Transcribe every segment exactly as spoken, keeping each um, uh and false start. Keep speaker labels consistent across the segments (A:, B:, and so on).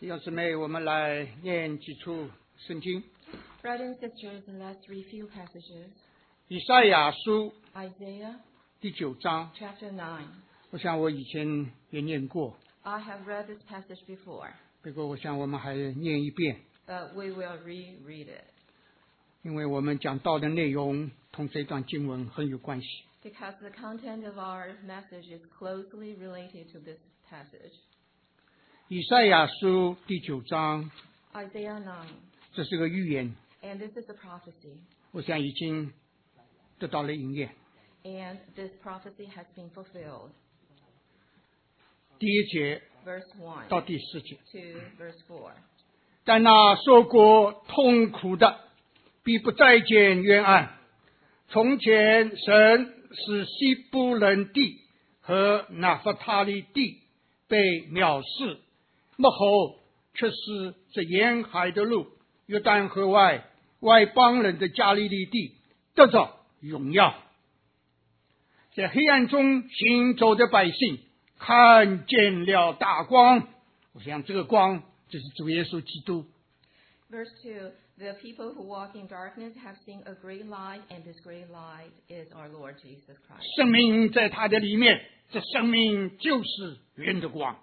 A: 弟兄姊妹，我们来念几处圣经。
B: Brothers and sisters, let's read few passages.
A: 以赛亚书
B: Isaiah
A: 第九章，
B: chapter nine.
A: 我想我以前也念过，
B: I have read this passage before,
A: 不过我想我们还念一遍，
B: but we will reread it
A: 因为我们讲到的内容同这段经文很有关系。
B: because the content of our message is closely related to this passage.
A: 以赛亚书第九章，
B: Isaiah nine,
A: 这是个预言，
B: and this is a prophecy,
A: 我想已经得到了应验。
B: and this prophecy has been fulfilled.
A: 第一节
B: Verse one
A: 到第四节，
B: to verse four.
A: 但那受过痛苦的，必不再见冤案。从前神使西布伦地和拿弗他利地被藐视，幕后却是这沿海的路，约旦河外外邦人的加利利地得着荣耀。在黑暗中行走的百姓看见了大光，我想这个光就是主耶稣基督。
B: Verse two, the people who walk in darkness have seen a great light, and this great light is our Lord Jesus Christ.
A: 生命在他的里面，这生命就是人的光。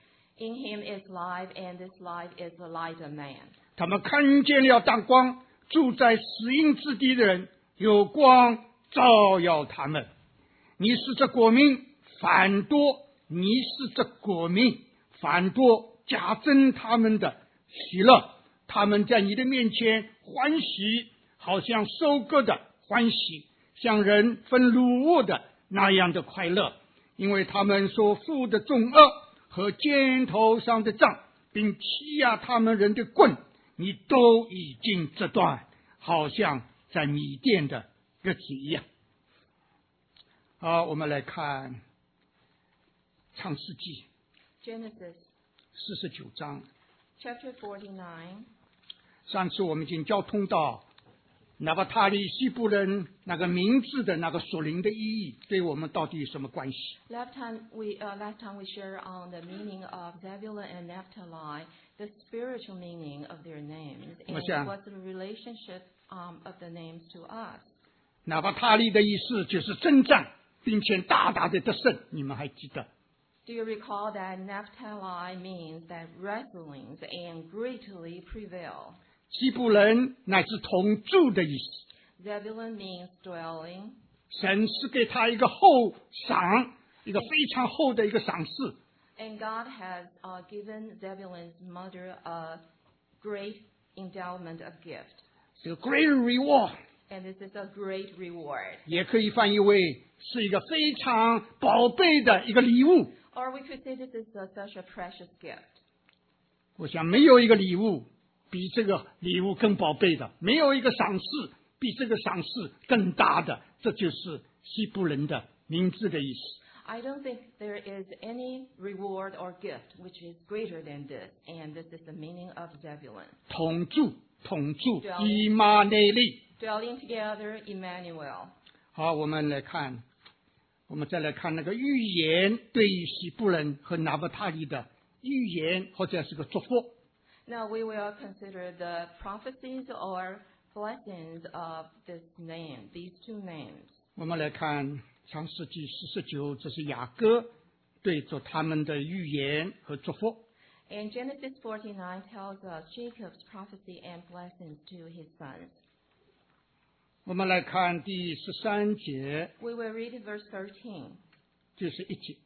B: In him is life, and this life is the light of man.
A: 他们看见了大光，住在死荫之地的人有光照耀他们。你是这国民反多，你是这国民反多，加增他们的喜乐。他们在你的面前欢喜，好像收割的欢喜，像人分掳物的那样的快乐，因为他们所负的重恶和肩头上的杖，并欺压他们人的棍，你都已经折断，好像在米甸的日子一样。好，我们来看创世纪
B: Genesis
A: 四十九章。
B: chapter forty-nine.
A: 上次我们已经交通到拿弗他利西布人那个名字的那个属灵的意义，对我们到底有什么关系？
B: Last time we uh, last time we shared on the meaning of Zebulun and Naphtali, the spiritual meaning of their names, and
A: 我想-
B: what's the relationship um, of the names to us.
A: 拿弗他利的意思就是征战，并且大大的得胜，你们还记得？
B: Do you recall that Naphtali means that wrestlings and greatly prevail?
A: 西布人乃是同住的意思。
B: Zebulun means dwelling,
A: 神是给他一个厚赏，一个非常厚的一个赏赐。
B: and God has uh, given Zebulun's mother a great endowment of gift,
A: 这个 great reward
B: and this is a great reward.
A: 也可以翻译为是一个非常宝贝的一个礼物。
B: Or we could say this is a, such a precious gift.
A: 我想没有一个礼物比这个礼物更宝贝的，没有一个赏赐比这个赏赐更大的，这就是西布人的名字的意思。
B: I don't think there is any reward or gift which is greater than this, and this is the meaning of Zebulun.
A: 同住，同住
B: 对啊，
A: 以马内利。
B: Dwelling together, Emmanuel.
A: 好，我们来看，我们再来看那个预言对于西布人和拿弗他利的预言，或者是个祝福。
B: Now we will consider the prophecies or blessings of this name, these two names.
A: 我们来看创世纪四十九，这是雅各对着他们的预言和祝福。
B: And Genesis forty-nine tells us Jacob's prophecy and blessings to his sons.
A: 我们来看第十三节，
B: We will read verse thirteen,
A: 就是一节。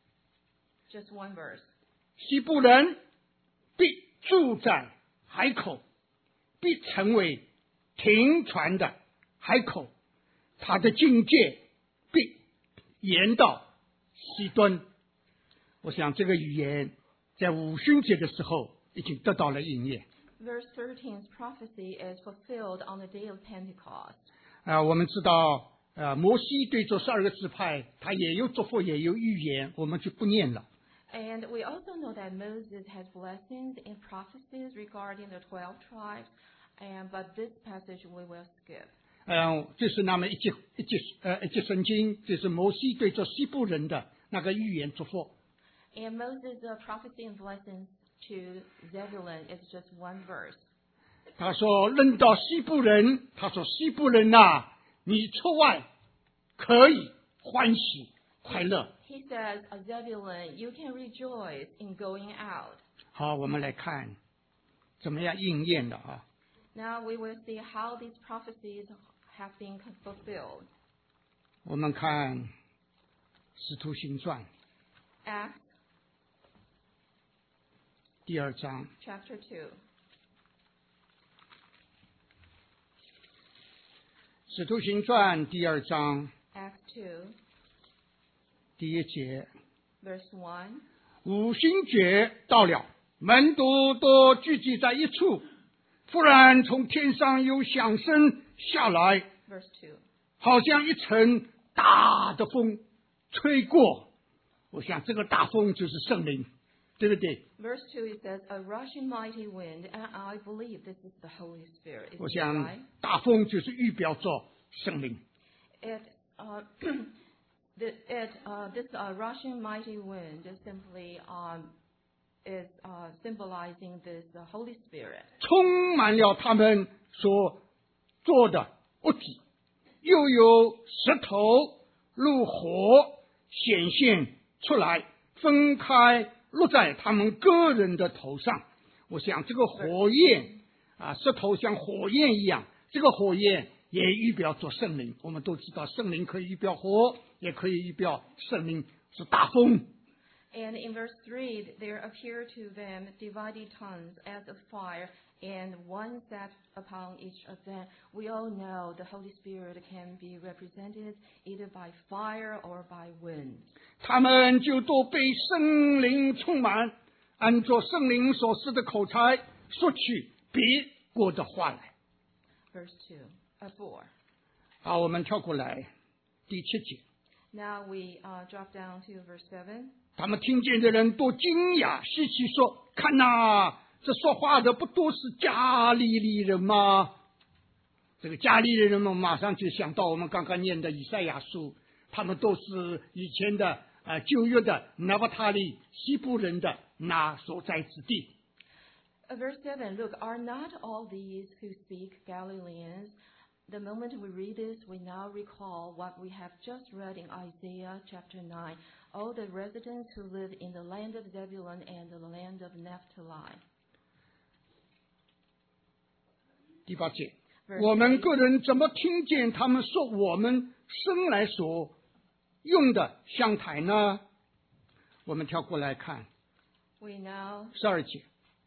B: just one verse.
A: 西布人必住在海口，必成为停船的海口，他的境界必延到西敦。我想这个语言在五旬节的时候已经得到了应验。
B: Verse thirteen's prophecy is fulfilled on the day of Pentecost.
A: 啊、我们知道，呃，摩西对这十二个支派，他也有祝福，也有预言，我们就不念了。
B: And we also know that Moses has blessings and prophecies regarding the twelve tribes, and but this passage we will skip.
A: 嗯，就是那么一节一节呃一节圣经，就是摩西对着西部人的那个预言祝福。
B: And Moses' uh, prophecy and blessings to Zebulun is just one verse.
A: 他说论到西部人，他说西部人呐、啊，你出外可以欢喜快乐。
B: He says, Zebulun, you can rejoice in going out.
A: 好，我们来看怎么样应验的啊。
B: Now we will see how these prophecies have been fulfilled.
A: 我们看使徒行传
B: Acts
A: 第二章
B: chapter two.
A: 使徒行传第二章
B: Acts two,
A: 第一节，
B: verse one.
A: 五星节到了，门徒都聚集在一处，忽然从天上有响声下来，
B: Verse two.
A: 好像一阵大的风吹过。我想这个大风就是圣灵，对不对？
B: Verse two, it says, a rushing mighty wind, and I believe this is the Holy Spirit. Is
A: 我
B: it
A: 想
B: right?
A: 大风就是预表着圣灵。
B: It, uh, the, it, uh, this uh, rushing mighty wind is simply um, is uh, symbolizing this uh, Holy Spirit.
A: 充满了他们所做的物体，又有石头如火显现出来，分开落在他们个人的头上。我想这个火焰啊，石头像火焰一样，这个火焰也预表着圣灵。我们都知道，圣灵可以预表火，也可以预表圣灵是大风。
B: And in verse three, there appeared to them divided tongues as of fire, and one sat upon each of them. We all know the Holy Spirit can be represented either by fire or by wind.
A: 他们就都被圣灵充满，按照圣灵所示的口才说起别国的话来。
B: Verse two, uh, four.
A: 好，我们跳过来第七节。
B: Now we uh, drop down to verse seven.
A: 他们听见的人都惊讶稀奇说：“看哪，这说话的不都是加利利人吗？”这个加利利人们马上就想到我们刚刚念的以赛亚书，他们都是以前的呃旧约的拿伯他利西部人的那所在之地。
B: Uh, verse seven, look, are not all these who speak Galileans? The moment we read this, we now recall what we have just read in Isaiah chapter nine. All the residents who live in the land of Zebulun and the land of Naphtali.
A: 第八节，
B: Verse
A: 我们
B: eight.
A: 个人怎么听见他们说我们生来所用的香台呢？我们跳过来看
B: We now
A: 十二节，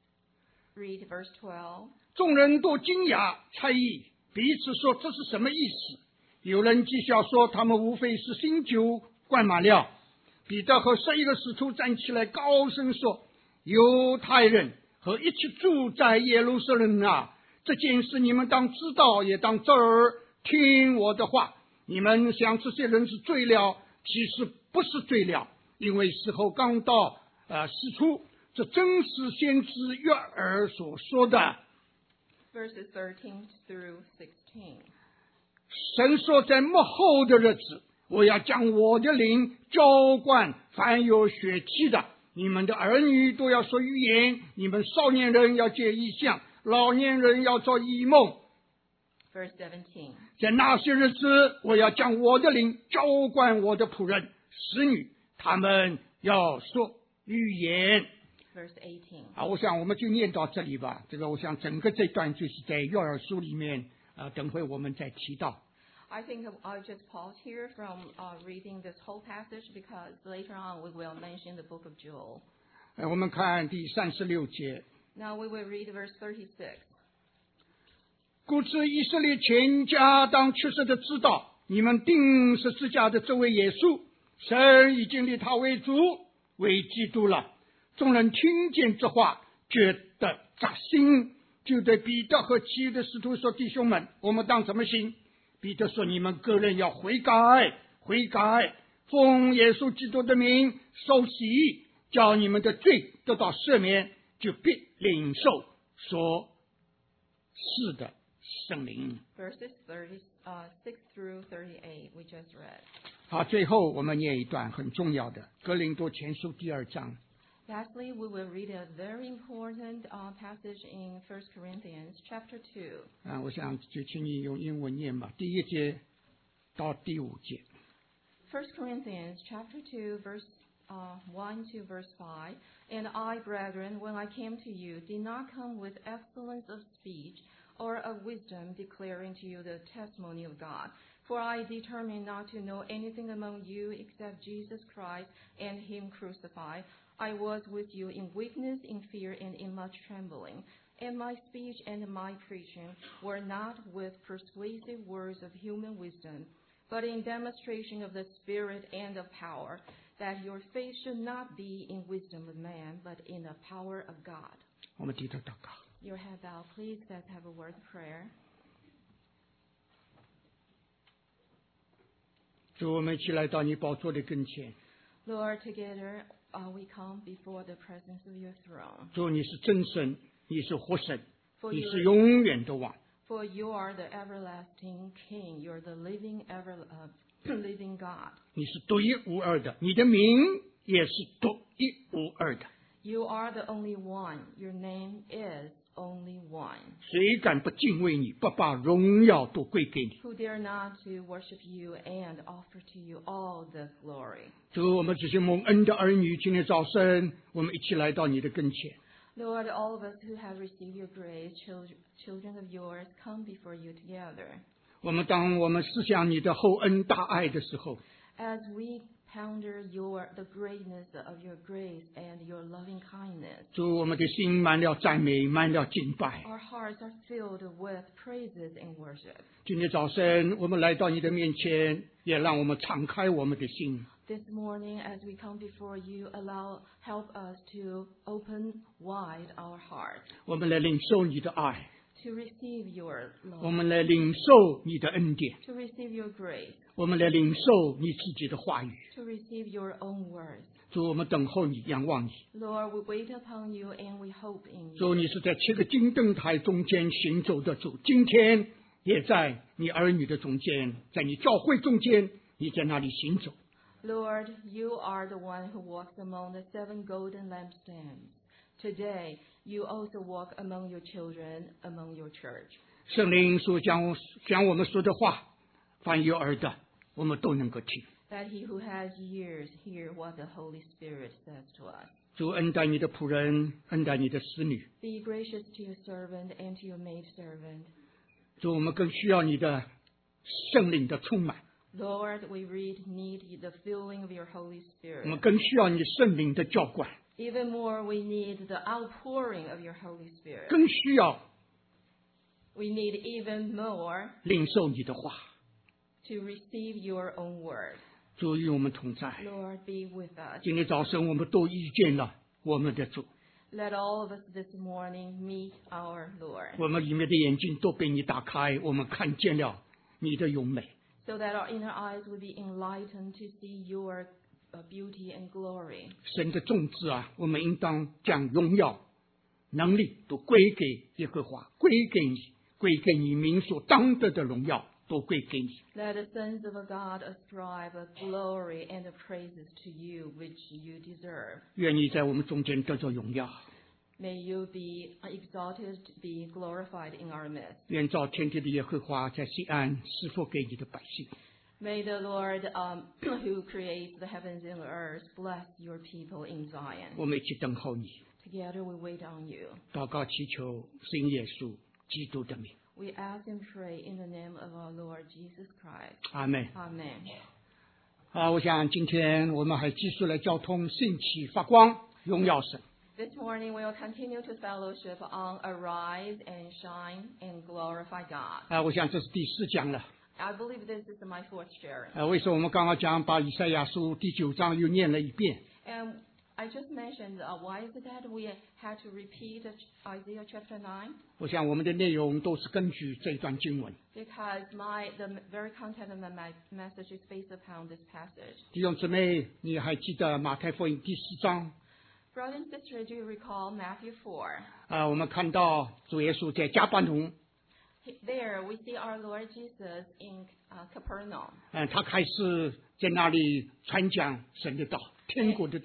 B: read verse twelve.
A: 众人都惊讶猜疑，彼此说这是什么意思？有人讥笑说他们无非是新酒灌满了。彼得和十一个使徒站起来，高声说：“犹太人和一起住在耶路撒冷啊，这件事你们当知道，也当侧耳听我的话。你们想这些人是醉了，其实不是醉了，因为时候刚到，呃，事出，这真是先知约珥所说的。
B: Verses thirteen through sixteen.
A: 神说，在末后的日子，我要将我的灵浇灌凡有血气的，你们的儿女都要说预言，你们少年人要见异象，老年人要做异梦。
B: Verse seventeen.
A: 在那些日子，我要将我的灵浇灌我的仆人、使女，他们要说预言。
B: Verse eighteen.
A: 啊，我想我们就念到这里吧。这个，我想整个这段就是在约珥书里面，啊、呃，等会我们再提到。
B: I think I'll just pause here from uh, reading this whole passage because later on we will mention the book of Joel.
A: 呃，我们看第三十六节。
B: Now we will read verse thirty-six.
A: 故此，以色列全家当确实的知道，你们钉十字架的这位耶稣，神已经立他为主，为基督了。众人听见这话，觉得扎心，就对彼得和其余的使徒说：“弟兄们，我们当怎么行？”彼得说：“你们个人要悔改，悔改，奉耶稣基督的名受洗，叫你们的罪得到赦免，就必领受所赐的圣灵。”
B: Verses thirty-six through thirty-eight we just read.
A: 好，最后我们念一段很重要的《哥林多前书》第二章。
B: Lastly, we will read a very important uh, passage in First Corinthians chapter two.
A: 啊，我想就请你用英文念吧，第一节到第五节。
B: First Corinthians chapter two, verse uh, one to verse five. And I, brethren, when I came to you, did not come with excellence of speech or of wisdom, declaring to you the testimony of God. For I determined not to know anything among you except Jesus Christ and Him crucified. I was with you in weakness, in fear, and in much trembling. And my speech and my preaching were not with persuasive words of human wisdom, but in demonstration of the Spirit and of power, that your faith should not be in wisdom of man, but in the power of God.
A: 我们低头祷告。
B: Your head bowed, please. Let's have a word of prayer.
A: 主，我们一起来到你宝座的跟前。
B: Lord, together uh, we come before the presence of your throne.
A: 主，你是真神，你是活神，
B: For
A: 你
B: you,
A: 是永远的王。
B: for you are the everlasting King. You're the living, ever, uh, living God.
A: 你是独一无二的，你的名也是独一无二的。
B: You are the only one. Your name is only one.
A: 谁敢不敬畏你，不把荣耀都归给你？
B: Who dare not to worship you and offer to you all the glory.
A: 主，我们这些蒙恩的儿女，今天早晨我们一起来到你的跟前。
B: Lord, all of us who have received your grace, children, children of yours, come before you together.
A: 我们当我们思想你的厚恩大爱的时候，
B: As we ponder your the greatness of your grace and your loving kindness,
A: 主，我们的心满了赞美，满了敬拜。
B: our hearts are filled with praises and worship.
A: 今天早晨我们来到你的面前，也让我们敞开我们的心。
B: This morning, as we come before you, allow help us to open wide our hearts
A: 我们来领受你的爱，
B: to receive your
A: 我
B: love,
A: 们来领受你的恩典，
B: to receive your grace,
A: 我们来领受你自己的话语。
B: to receive your own words.
A: 主，我们等候你，仰望你。
B: Lord, we wait upon you and we hope in you.
A: 主，你是在七个金灯台中间行走的主，今天也在你儿女的中间，在你教会中间，你在那里行走。
B: Lord, you are the one who walks among the seven golden lampstands. Today, you also walk among your children, among your church.
A: 圣灵所讲讲我们说的话，凡有耳的，我们都能够听。
B: That he who has ears hear what the Holy Spirit says to us.
A: 主，恩待你的仆人，恩待你的使女。
B: Be gracious to your servant and to your maidservant.
A: 主，我们更需要你的圣灵的充满，
B: Lord, we read need the filling of your Holy
A: 我们
B: Spirit.
A: 更需要你圣灵的浇灌，
B: Even more, we need the outpouring of your Holy Spirit.
A: 更需要
B: We need even more
A: 领受你的话。
B: to receive your own word.
A: 主与我们同在。
B: Lord, be with us.
A: 今天早晨我们都遇见了我们的主，
B: Let all of us this morning meet our Lord,
A: 我们里面的眼睛都被你打开，我们看见了你的荣美。
B: so that our inner eyes will be enlightened to see your uh, beauty and glory.
A: 神的种子啊，我们应当将荣耀、能力都归给耶和华，归给你，归给你名所当得的荣耀都归给你。
B: Let the sons of a God ascribe a glory and a praises to you which you deserve.
A: 愿你在我们中间得着荣耀，
B: May you be exalted, be glorified in our midst.
A: 愿造天地的耶和华在西安赐福给你的百姓。
B: May the Lord, um, who creates the heavens and the earth, bless your people in Zion.
A: 我们一起等候你，
B: Together we wait on you.
A: 祷告祈求信耶稣基督的名，
B: We ask and pray in the name of our Lord Jesus Christ.
A: 阿门。
B: Amen.
A: 啊，我想今天我们还继续来交通兴起发光，荣耀神。
B: This morning we will continue to fellowship on Arise and Shine and Glorify God.
A: 啊，我想这是第四讲了。
B: I believe this is my fourth sharing.
A: 啊，为什么我们刚刚讲把以赛亚书第九章又念了一遍？
B: And I just mentioned uh, why is it that we had to repeat Isaiah chapter nine?
A: 我想我们的内容都是根据这段经文。
B: Because my the very content of my message is based upon this passage.
A: 弟兄姊妹，你还记得马太福音第四章？
B: Brothers and sisters, do you recall Matthew four?
A: 啊，我们看到主耶稣在加巴农，
B: There we see our Lord Jesus in uh, Capernaum.
A: 嗯、他开始在那里传讲神的道、天国的道。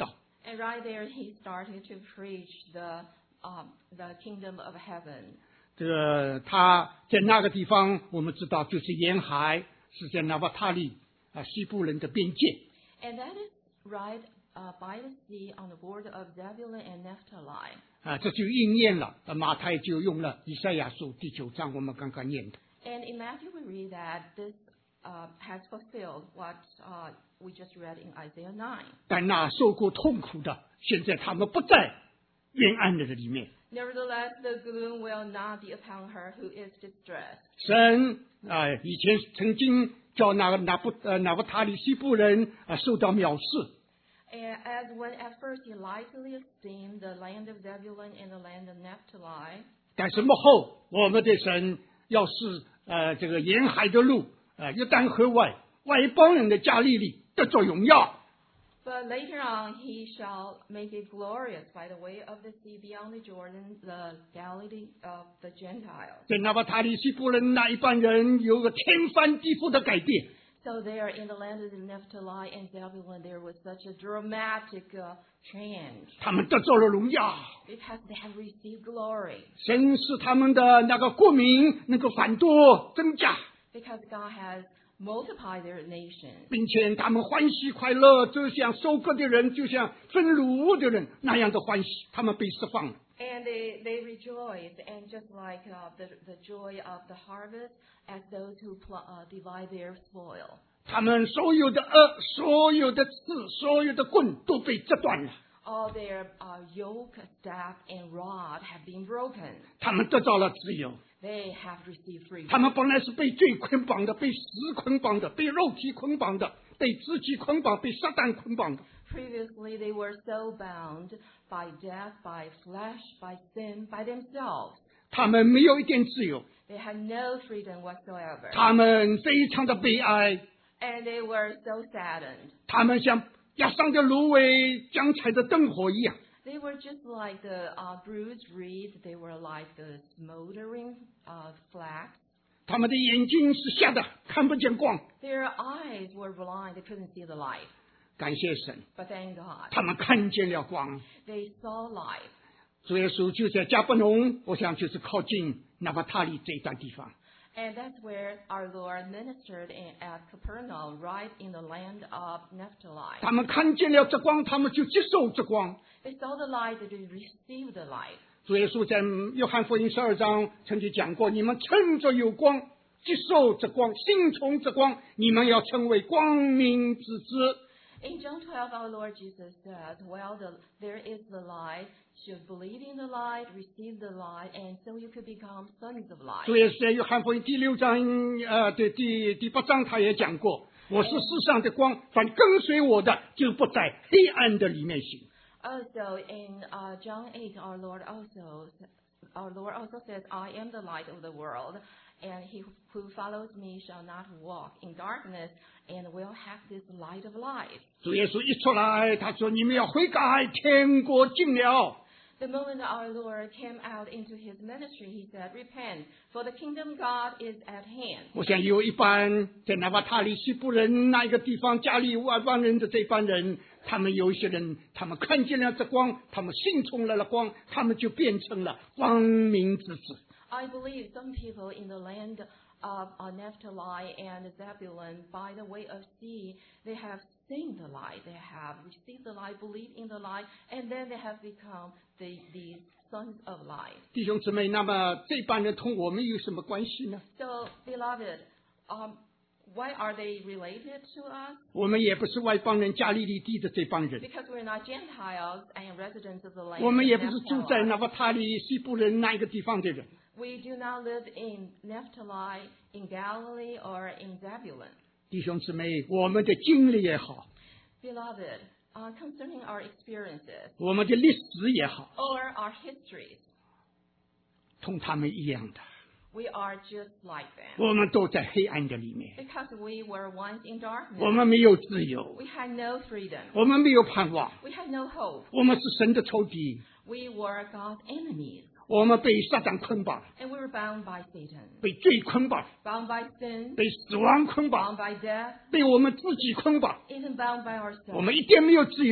B: And right there, he started to preach the um, the kingdom of heaven.
A: 这个他在那个地方，我们知道就是沿海，是在拿巴他利啊西部人的边界。
B: And that is right uh, by the sea on the border of Zebulun and Naphtali.
A: 啊，这就应验了。呃马太就用了以赛亚书第九章，我们刚刚念的。
B: And in Matthew, we read that this uh, has fulfilled what uh, we just read in Isaiah nine.
A: 但那受过痛苦的，现在他们不在冤安的里面。
B: Nevertheless, the gloom will not be upon her who is distressed.
A: 神啊、以前曾经叫那个拿布呃拿布塔利西部人啊、受到藐视，
B: And as when at first he lightly esteemed the land of Zebulun and the land of Naphtali,
A: 但是幕后我们的神要是呃这个沿海的路呃约旦河外外邦人的加利利得着荣耀。
B: but later on he shall make it glorious by the way of the sea beyond the Jordan, the Galilee of the Gentiles.
A: 在拿布塔利西部人那一般人有个天翻地覆的改变。
B: So there in the land of Naphtali and Zebulun, there was such a dramatic uh, change
A: 他们得着了荣耀，
B: because they have received glory,
A: 神使他们的那个国民能够繁多增加，
B: because God has multiplied their nation.
A: 并且他们欢喜快乐，就像收割的人，就像分乳的人那样的欢喜，他们被释放了。
B: And they, they rejoice, and just like uh, the, the joy of the harvest, as those who pl- uh, divide their spoil.
A: 他们所有的恶、所有的刺、所有的棍都被折断了，
B: All their uh, yoke, staff, and rod have been broken.
A: 他们得到了自由。
B: They have received freedom.
A: 他们本来是被罪捆绑的，被死捆绑的，被肉体捆绑的，被自己捆绑，被撒旦捆绑的。
B: Previously, they were so bound by death, by flesh, by sin, by themselves.
A: 他们没有一点自由，
B: They had no freedom whatsoever.
A: 他们非常的悲哀，
B: And they were so saddened.
A: 他们像压伤的芦苇、将柴的灯火一样。
B: They were just like the uh, bruised reed. They were like the smoldering uh, flax.
A: 他们的眼睛是瞎的，看不见光。
B: Their eyes were blind. They couldn't see the light.
A: 感谢神，
B: But thank God,
A: 他们看见了光。
B: they saw light.
A: 主耶稣就在加布农，我想就是靠近拿巴他利这一段地方。
B: And that's where our Lord ministered in, at Capernaum, right in the land of Naphtali.
A: 他们看见了这光，他们就接受这光。
B: They saw the light, they received the light.
A: 主耶稣在约翰福音十二章曾经讲过：你们趁着有光，接受这光，信从这光，你们要成为光明之子。
B: In John twelve, our Lord Jesus says, well, the, there is the light, should believe in the light, receive the light, and so you could become sons of light.
A: 主耶稣在约翰福音第六章，呃，对第第八章他也讲过：我是世上的光，凡跟随我的，就不在黑暗的里面行。
B: Also, in uh, John eight, our Lord also our Lord also says, I am the light of the world, and he who follows me shall not walk in darkness, and will have this light of life.
A: 主耶稣一出来，他说：你们要悔改，天国近了。
B: The moment our Lord came out into his ministry, he said, repent, for the kingdom of God is at hand.
A: 我想有一般在拿巴他利西部人那一个地方加利外邦人的这帮人，他们有一些人，他们看见了这光，他们信从了了光，他们就变成了光明之子。
B: I believe some people in the land of uh, Naphtali and Zebulun, by the way of sea, they have seen the light, they have received the light, believed in the light, and then they have become the, the sons of light.
A: 弟兄姊妹，那么这帮人同我们有什么关系呢？
B: So, beloved, um, why are they related to us?
A: 我们也不是外邦人加利利地的这帮人，
B: Because we're not Gentiles and residents of the land
A: 我们
B: of
A: 也不是住在
B: Naphtali.
A: 拿巴他利西部人那一个地方的人。
B: We do not live in Naphtali, in Galilee, or in Zebulun.
A: 弟兄姊妹，我们的经历也好，
B: Beloved, uh, concerning our experiences
A: 我们的历史也好，
B: or our histories,
A: 同他们一样的，
B: we are just like them.
A: 我们都在黑暗的里面，
B: Because we were once in
A: 我
B: darkness,
A: 们没有自由，
B: we had no freedom,
A: 我们没有盼望，
B: we had no hope.
A: 我们是神的仇敌，
B: We were God's enemies,
A: 我们被撒旦捆绑，
B: and we were bound by Satan,
A: 被罪捆绑，
B: bound by sin,
A: 被死亡捆绑，
B: bound by death,
A: 被我们自己捆绑，
B: even bound by
A: 我
B: ourselves.
A: 们一点没有自由，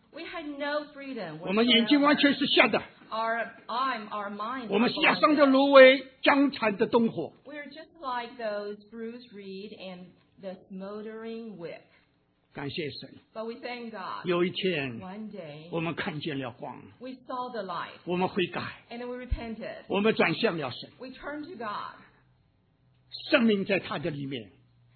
B: We had no freedom.
A: 我们眼睛完全是瞎的，
B: Our eye, our mind.
A: 我们是压伤的芦苇，僵残的灯火。
B: We're just like those bruised reed and the smoldering wick.
A: 感谢神，
B: But we thank God.
A: 有一天
B: One day
A: 我们看见了光，
B: we saw the light
A: 我们悔改，
B: and then we repented.
A: 我们转向了神，
B: We turned to God.
A: 生命在他的里面，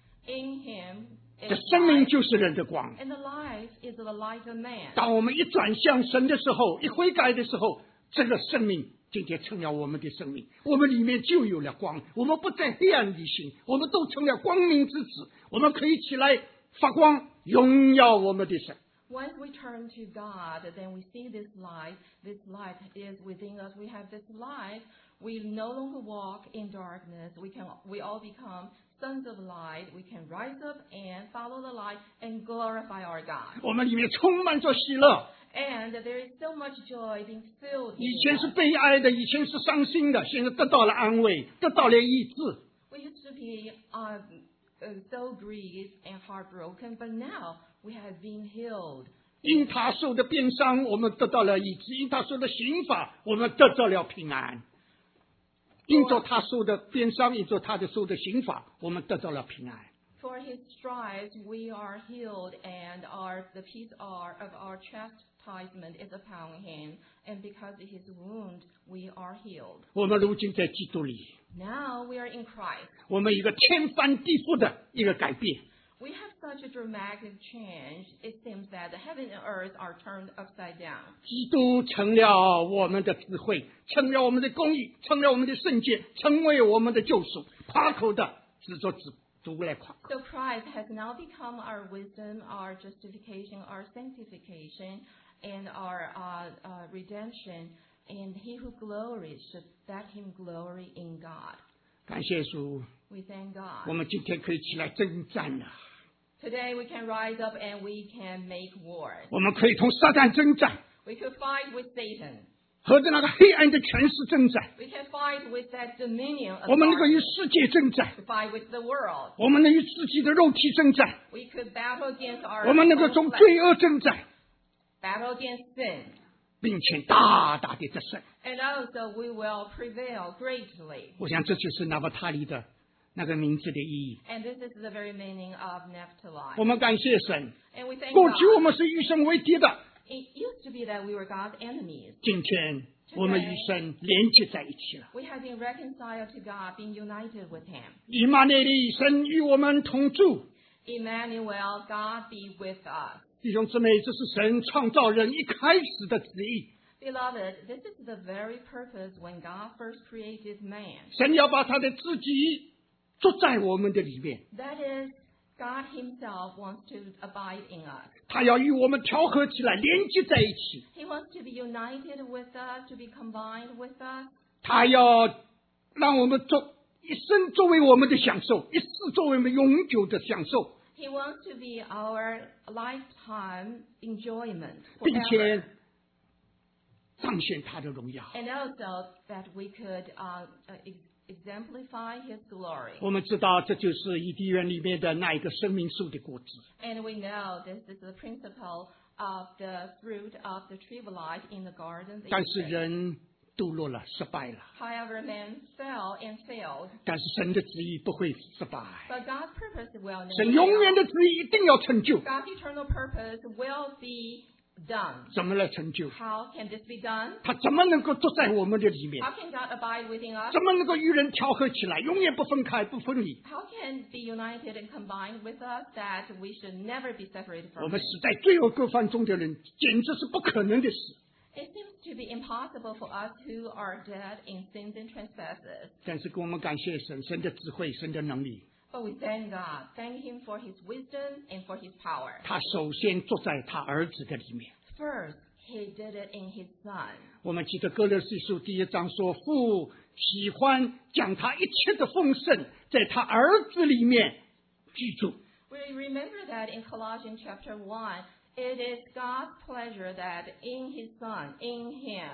B: In Him
A: 这
B: is
A: 生命
B: life,
A: 就是人的光。
B: and the life is the light of man.
A: 当我们一转向神的时候，一悔改的时候，这个生命渐渐成了我们的生命，我们里面就有了光，我们不在黑暗里行，我们都成了光明之子，我们可以起来发光，荣耀我们的神。
B: Once we turn to God, then we see this light. This light is within us. We have this light. We no longer walk in darkness. We can. We all become sons of light. We can rise up and follow the light and glorify our God.
A: 我们里面充满着喜乐，
B: And there is so much joy being filled
A: 以
B: in
A: 前是
B: us.
A: 悲哀的，以前是伤心的，现在得到了安慰，得到了医治。
B: We used to be uh, uh, so grieved and heartbroken, but now we have been healed.
A: 因他受的鞭伤，我们得到了医治；因他受的刑罚，我们得到了平安。因着他受的鞭伤，因着他的受的刑罚，我们得到了平安。
B: For His stripes we are healed, and our the peace are of our chastisement is upon Him, and because of His wound we are healed.
A: 我们如今在基督里，
B: Now we are in Christ.
A: 我们一个天翻地覆的一个改变。
B: We have such a dramatic change. It seems that the heaven and earth are turned upside down.
A: 基督成了我们的智慧，成了我们的公义，成了我们的圣洁，成为我们的救赎。夸口的指着主主来夸口。
B: So Christ has now become our wisdom, our justification, our sanctification, and our uh, uh, redemption. And he who glories should let him glory in God.
A: 感谢主，
B: We thank
A: 我
B: God.
A: 们今天可以起来征战了，
B: Today we can rise up and we can make war.
A: 我们可以同撒旦征战，
B: We could fight with Satan.
A: 和着那个黑暗的权势征战，
B: We can fight with that dominion of
A: 我们能够与
B: darkness.
A: 世界征战，
B: To fight with the world.
A: 我们能与自己的肉体征战，
B: We could battle against our
A: 我们能够
B: own
A: 从
B: flesh,
A: 罪恶征战，
B: battle against sin.
A: 并且大大的得胜。
B: And also we will prevail greatly.
A: 我想这就是拿伯他利的那个名字的意义。
B: And this is the very meaning of Naphtali.
A: 我们感谢神，
B: And we thank
A: 过去我
B: God.
A: 们是与神为敌的，
B: It used to be that we were God's enemies.
A: 今天我们与神连接在一起了。
B: We have been reconciled to God, being united with Him.
A: 以马内利，神与我们同住。
B: Emmanuel, God be with us.
A: 弟兄姊妹，这是神创造人一开始的旨意。
B: Beloved, this is the very purpose when God first created man.
A: 神要把他的自己住在我们的里面，
B: That is, God Himself wants to abide in us.
A: 他要与我们调和起来，连接在一起。
B: He wants to be united with us, to be combined with us.
A: 他要让我们做一生作为我们的享受，一世作为我们永久的享受，
B: He wants to be our lifetime enjoyment
A: 并
B: forever.
A: 且彰显他的荣耀。
B: And also that we could uh, uh, ex- exemplify His glory.
A: 我们知道这就是伊甸园里面的那一个生命树的果子。
B: And we know this is the principle of the fruit of the tree of life in the garden. of
A: 但是
B: Eden.
A: 人堕落了，失败了。
B: However, man fell and failed.
A: 但是神的旨意不会失败，
B: But God's purpose will
A: 神
B: never
A: 永远
B: fail.
A: 的旨意一定要成就。
B: God's eternal purpose will be done.
A: 怎么来成就？
B: How can this be done?
A: 他怎么能够坐在我们的里面？
B: How can God abide within us?
A: 怎么能够与人调和起来，永远不分开、不分离？
B: How can be united and combined with us that we should never be separated
A: 我
B: from
A: 们
B: Him?
A: 死在罪恶过犯中的人，简直是不可能的事。
B: It seems to be impossible for us who are dead in sins and trespasses.
A: 但是，我们感谢神，神的智慧，神的能力，
B: But we thank God, thank Him for His wisdom and for His power.
A: 他首先坐在他儿子的里面。
B: First, He did it in His Son.
A: 我们记得哥罗西书第一章说，父喜欢将他一切的丰盛在他儿子里面居住。
B: We remember that in Colossians chapter one, it is God's pleasure that in His Son, in Him,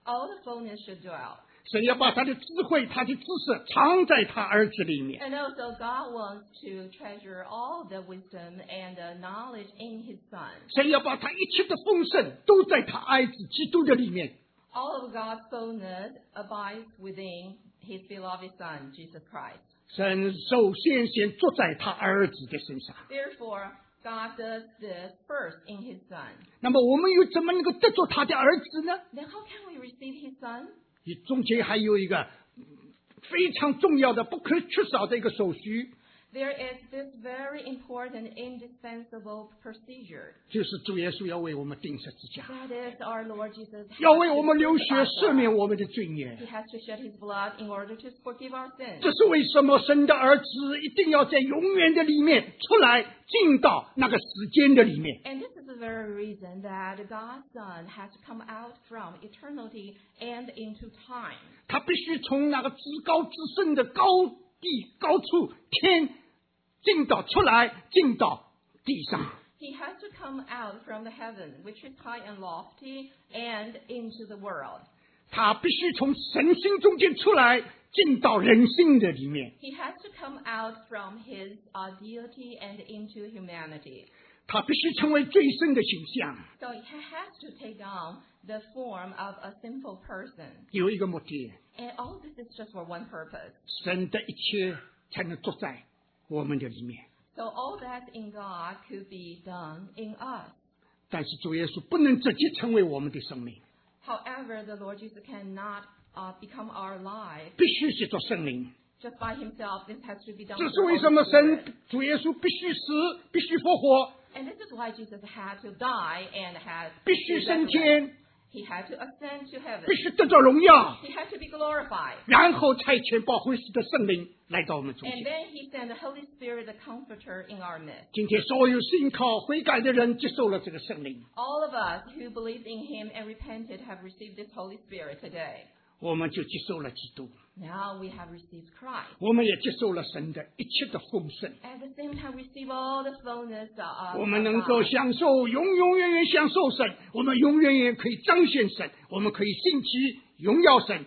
B: all the fullness should dwell.
A: 神要把他的智慧、他的知识藏在他儿子里面。
B: And also God wants to treasure all the wisdom and the knowledge in His Son.
A: 神要把他一切的丰盛都在他儿子基督的里面。
B: All of God's fullness abides within His beloved Son, Jesus Christ.
A: 神首先先坐在他儿子的身上。
B: Therefore, God does this first in His Son.
A: 那么我们又怎么能够得着他的儿子呢？
B: Then how can we receive His Son?
A: 你中间还有一个非常重要的、不可缺少的一个手续，
B: There is this very important, indispensable procedure.
A: 就是主耶稣要为我们钉十字架，
B: That is our Lord Jesus.
A: 要为我们流血
B: has to
A: 赦免我们的罪孽。
B: He has to shed His blood in order to forgive our sins.
A: 这是为什么神的儿子一定要在永远的里面出来，进到那个时间的里面。
B: And this is the very reason that God's Son has to come out from eternity and into time.
A: 他必须从那个至高至圣的高地高处天进到出来，进到地上。
B: He has to come out from the heaven, which is high and lofty, and into the world.
A: 他必须从神心中间出来，进到人性的里面。
B: He has to come out from His uh, deity and into humanity.
A: 他必须成为最深的形象，
B: So He has to take on the form of a sinful person.
A: 有一个目的，
B: And all this is just for one purpose.
A: 神的一切才能做在我们的里面。
B: So all that in God could be done in us.
A: 但是主耶稣不能直接成为我们的生命，
B: However, the Lord Jesus cannot uh, become our life
A: 必须借着圣灵。
B: just by Himself. This has to be done
A: 这
B: with
A: 是
B: the
A: 为
B: Holy
A: 什么
B: Spirit.
A: 神主耶稣必须死，必须复活，
B: And this is why Jesus had to die and had
A: 必须
B: to
A: 升
B: resurrect.
A: 天，
B: He had to ascend to heaven.
A: 必须得到荣耀，
B: He had to be glorified.
A: 然后差遣保惠师的圣灵来到我们中
B: And
A: 间。
B: then He sent the Holy Spirit, the Comforter, in our midst.
A: 今天所有信靠悔改的人接受了这个圣灵，
B: All of us who believed in Him and repented have received this Holy Spirit today.
A: 我们就接受了基督，
B: Now we have received Christ.
A: 我们也接受了神的一切的丰盛。
B: At the same time, receive all the fullness of
A: 我们
B: of
A: 能够
B: God.
A: 享受，永永远远享受神，我们永远远可以彰显神，我们可以兴起荣耀神。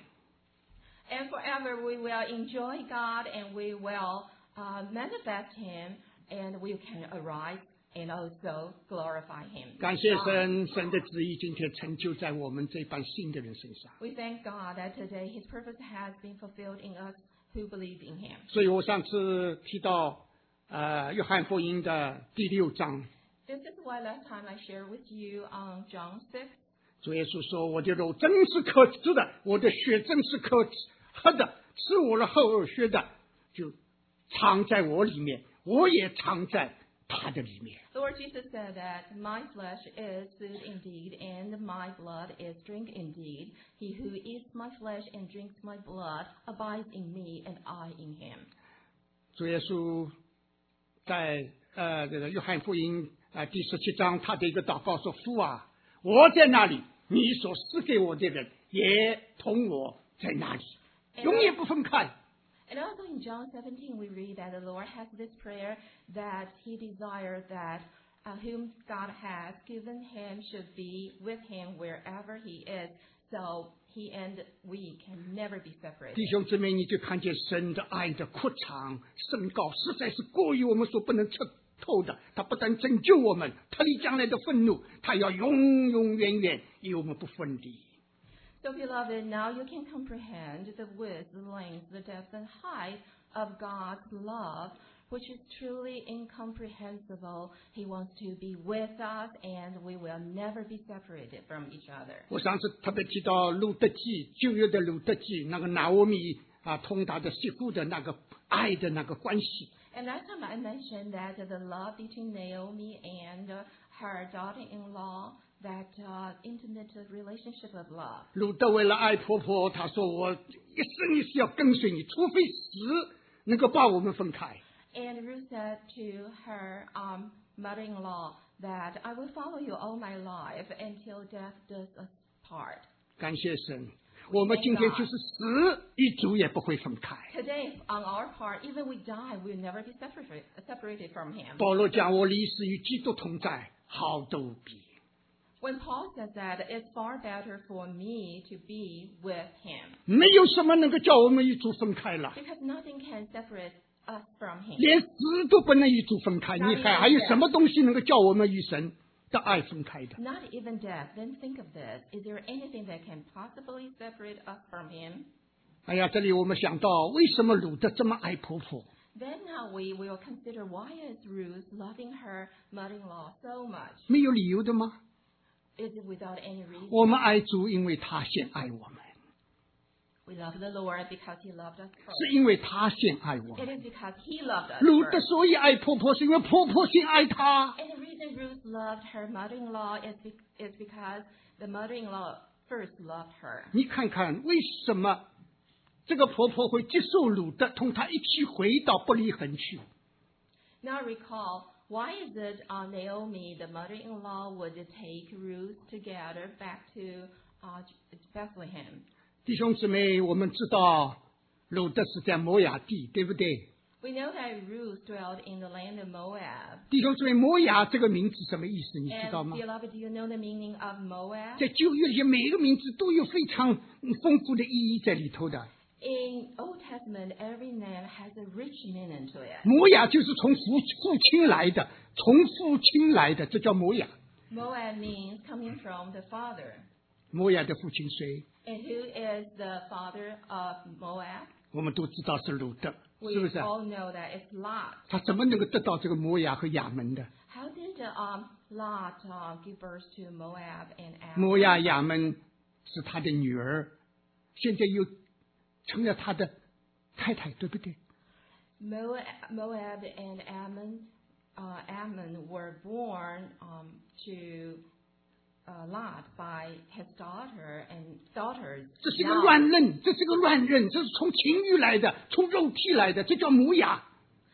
B: And forever we will enjoy God and we will uh, manifest Him and we can arise and also glorify Him.
A: 感谢神，神的旨意今天成就在我们这班信的人身上。
B: We thank God that today His purpose has been fulfilled in us who believe in Him.
A: 所以我上次提到，呃，约翰福音的第六章，
B: This is why last time I shared with you on John six.
A: 主耶稣说：“我的肉真是可吃的，我的血真是可喝的，吃我的后耳血的，就藏在我里面，我也藏在他的里面。”
B: The Lord Jesus said that my flesh is food indeed, and my blood is drink indeed. He who eats my flesh and drinks my blood abides in me, and I in him.
A: 主耶稣在呃这个约翰福音啊、呃、第十七章，他的一个祷告说：“父啊，我在那里，你所赐给我的人也同我在那里，永远不分开。”
B: And also in John seventeen, we read that the Lord has this prayer that He desires that uh, whom God has given Him should be with Him wherever He is. So He and we can never be separated.
A: 弟兄姊妹，你就看见神的爱的扩张、升高，实在是过于我们所不能测透的。他不但拯救我们，他离将来的愤怒，他要永永远远与我们不分离。
B: So, beloved, now you can comprehend the width, the length, the depth, and height of God's love, which is truly incomprehensible. He wants to be with us, and we will never be separated from each other.
A: 我上次特别提到路德记，旧约的路德记，那个拿俄米啊，同他的媳妇的那个爱的那个关系。
B: And last time I mentioned that the love between Naomi and uh, her daughter-in-law, that uh, intimate relationship of love.
A: 路德为了爱婆婆，他说：“我一生一世要跟随你，除非死能够把我们分开。”
B: And Ruth said to her um, mother-in-law that I will follow you all my life until death does us part.
A: 感谢神，我们今天就是死与主也不会分开。
B: Today, on our part, even we die, we'll never be separated, separated from Him.
A: 保罗讲：“我离死与基督同在，好得无比。”
B: When Paul says that, it's far better for me to be with him
A: 没有什么能够叫我们与主分开了，
B: because nothing can separate us from him.
A: 连死都不能与主分开。你看还有什么东西能够叫我们与神的爱分开的？
B: Not even death. Then think of this. Is there anything that can possibly separate us from him?
A: 哎呀，这里我们想到，为什么鲁德这么爱婆婆？
B: Then now we will consider why is Ruth loving her mother-in-law so much?
A: 没有理由的吗？
B: Is it without any reason?
A: 我们爱主，因为他先爱我们，
B: We love the Lord because he loved us
A: 是
B: first.
A: 因为他先爱我
B: It
A: 们。
B: is because he loved us
A: 鲁德
B: first.
A: 所以爱婆婆，是因为婆婆先爱他。
B: And the reason Ruth loved her mother-in-law is, be- is because the mother-in-law first loved her.
A: 你看看为什么这个婆婆会接受鲁德，同她一起回到伯利恒去？
B: Now recall, why is it uh, Naomi, the mother-in-law, would take Ruth together back to uh, Bethlehem?
A: 弟兄姊妹，我们知道鲁德是在摩亚地，对不对？
B: We know that Ruth dwelled in the land of Moab.
A: 弟兄姊妹，摩亚这个名字什么意思？你知
B: And
A: 道吗？
B: beloved, do you know the meaning of Moab?
A: 在旧约里面，每一个名字都有非常丰富的意义在里头的。
B: In Old Testament, every name has a rich meaning to it.
A: 摩亚就是从父父亲来的，从父亲来的，这叫摩亚。
B: Moab means coming from the father.
A: 摩亚的父亲谁？
B: And who is the father of Moab?
A: 我们都知道是鲁德，
B: We
A: 是不是？
B: all know that it's Lot.
A: 他怎么能够得到这个摩亚和亚门的？
B: How did um, Lot uh, give birth to Moab and Ammon?
A: 摩亚、亚门是他的女儿，现在又成了他的太太，对不对？
B: Moab, Moab and Ammon, uh, Ammon were born um, to uh, Lot by his daughter and daughters.
A: 这是一个
B: Now,
A: 乱认，这是一个乱认，这是从情欲来的，从肉体来的，这叫摩亚。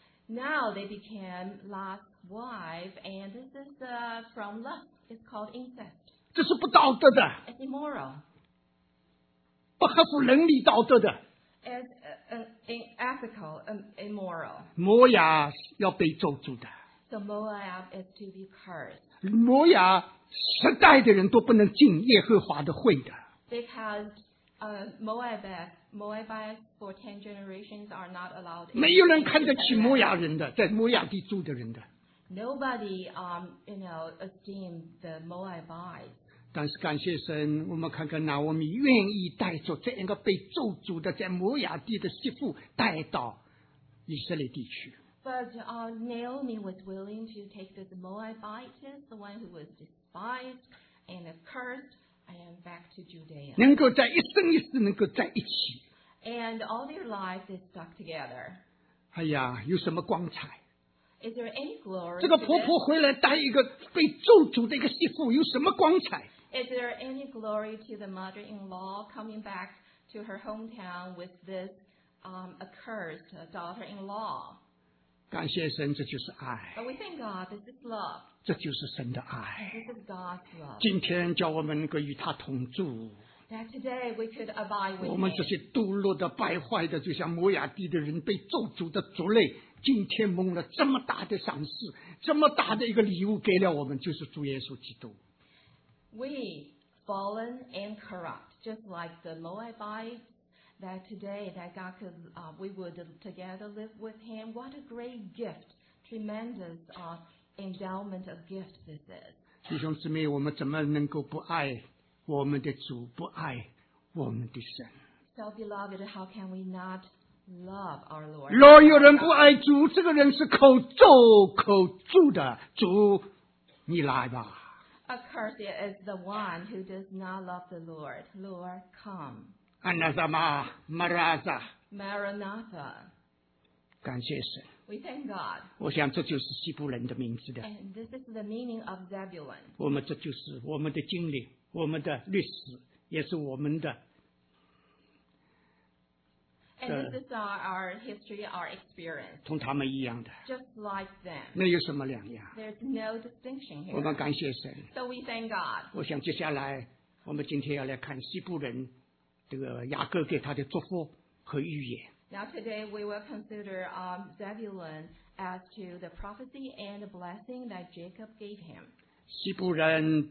B: now they became Lot's wife, and this is uh, from lust. It's called incest.
A: 这是不道德的，
B: It's immoral.
A: 不合乎伦理道德的。
B: It's uh, uh, unethical, um, immoral.
A: 摩亚要被咒诅的，
B: So Moab is to be cursed
A: 摩亚十代的人都不能进耶和华的会的。
B: because uh, Moabites, Moabites for ten generations are not allowed.
A: 没有人
B: into
A: 看得
B: the
A: 起摩
B: land.
A: 亚人的，在摩亚地住的人的。
B: Nobody, um, you know, esteemed the Moabites.
A: 但是感谢神，我们看看拿俄米愿意带着这样一个被咒诅的在摩亚地的媳妇带到以色列地区。
B: But uh, Naomi was willing to take this Moabitess, the one who was despised and cursed, and back to Judea.
A: 能够在一生一世能够在一起，
B: And all their life is stuck together.
A: 哎呀，有什么光彩？
B: Is there any glory
A: 这个
B: to
A: 婆
B: this?
A: 婆回来带一个被咒诅的一个媳妇，有什么光彩？
B: Is there any glory to the mother-in-law coming back to her hometown with this um, accursed daughter-in-law?
A: 感谢神，这就是爱，
B: But we thank God this is love.
A: 这就是神的爱。
B: This is God's love.
A: 今天叫我们能够与他同住，
B: That today we could abide with
A: 我们
B: Him.
A: 这些堕落的、败坏的，就像摩亚地的人被咒诅的族类，今天蒙了这么大的赏赐，这么大的一个礼物给了我们，就是主耶稣基督。
B: We, fallen and corrupt, just like the Moabites, that today that God could, uh, we would together live with Him. What a great gift, tremendous uh, endowment of gift this is.
A: 弟兄姊妹，我们怎么能够不爱我们的主，不爱我们的神？
B: So, beloved, how can we not love our Lord?
A: 若有人不爱主，这个人是口咒口诅的。主，你来吧。
B: Accursed is the one who does not love the Lord. Lord, come.
A: 安娜萨玛马拉萨，
B: Maranatha.
A: 感谢神。
B: We thank God.
A: 我想这就是西部人的名字的。
B: And this is the meaning of Zebulun.
A: 我们这就是我们的经历，我们的历史，也是我们的。
B: And this is our, our history, our experience.
A: 同他们一样的，
B: Just like them.
A: 没有什么两样。
B: There's no distinction
A: 我们
B: here.
A: 感谢神。
B: So we thank God.
A: 我想接下来我们今天要来看西部人这个雅各给他的祝福和预言。
B: Now today we will consider um, Zebulun as to the prophecy and the blessing that Jacob gave him.
A: 西部人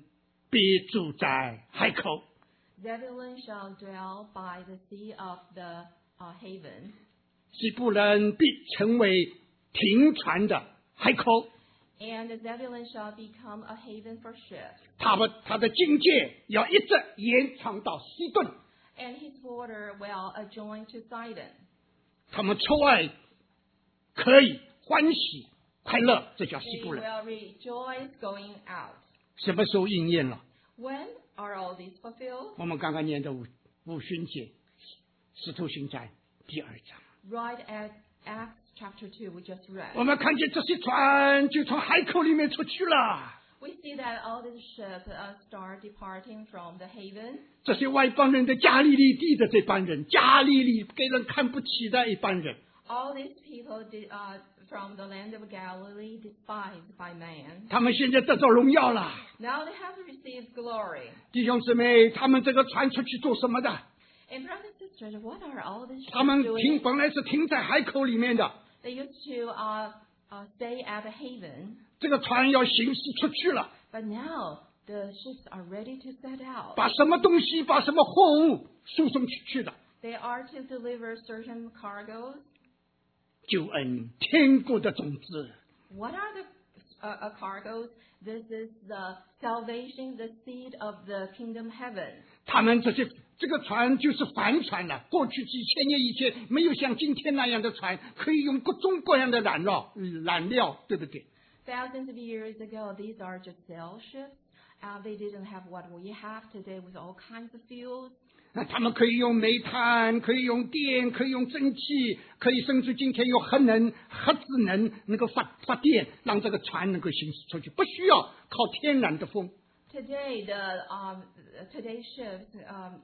A: 必住在海口。
B: Zebulun shall dwell by the sea of the uh, haven,
A: 西布伦必成为停船的海口。
B: and Zebulun shall become a haven for ships,
A: 他们他的境界要一直延长到西顿，
B: and his border will adjoin to Sidon.
A: 他们出外可以欢喜快乐，这叫西
B: They
A: 布伦。
B: will rejoice going out.
A: 什么时候应验了？
B: When are all these fulfilled?
A: 我们刚刚念的五五旬节，使徒行传第二章，
B: Right at Acts chapter two, we just read.
A: 我们看见这些船就从海口里面出去了。
B: We see that all these ships uh, start departing from the haven.
A: 这些外邦人的加利利地的这帮人，加利利给人看不起的一帮人，
B: All these people did, uh, from the land of Galilee, despised by man.
A: 他们现在得着荣耀了。
B: Now they have received glory.
A: 弟兄姊妹，他们这个船出去做什么的？
B: And brothers and sisters, what are all these
A: 他
B: ships
A: 们停
B: doing?
A: 本来是停在海口里面的，
B: They used to uh, uh, stay at the haven,
A: 这个船要行驶出去了，
B: but now the ships are ready to set out.
A: 把什么东西，把什么货物输送出去的。
B: They are to deliver certain cargoes.
A: 救恩，天国的种子。
B: What are the uh, uh, cargoes? This is the salvation, the seed of the kingdom heaven.
A: 他们这些这个船就是帆船了。过去几千年以前，没有像今天那样的船，可以用各种各样的燃料，燃料，对不对？
B: Thousands of years ago, these are just sail ships. Uh, they didn't have what we have today with all kinds of fuels.
A: 那他们可以用煤炭，可以用电，可以用蒸汽，可以甚至今天有核能、核子能能够发发电，让这个船能够行驶出去，不需要靠天然的风。
B: Today, the um, today's ships um,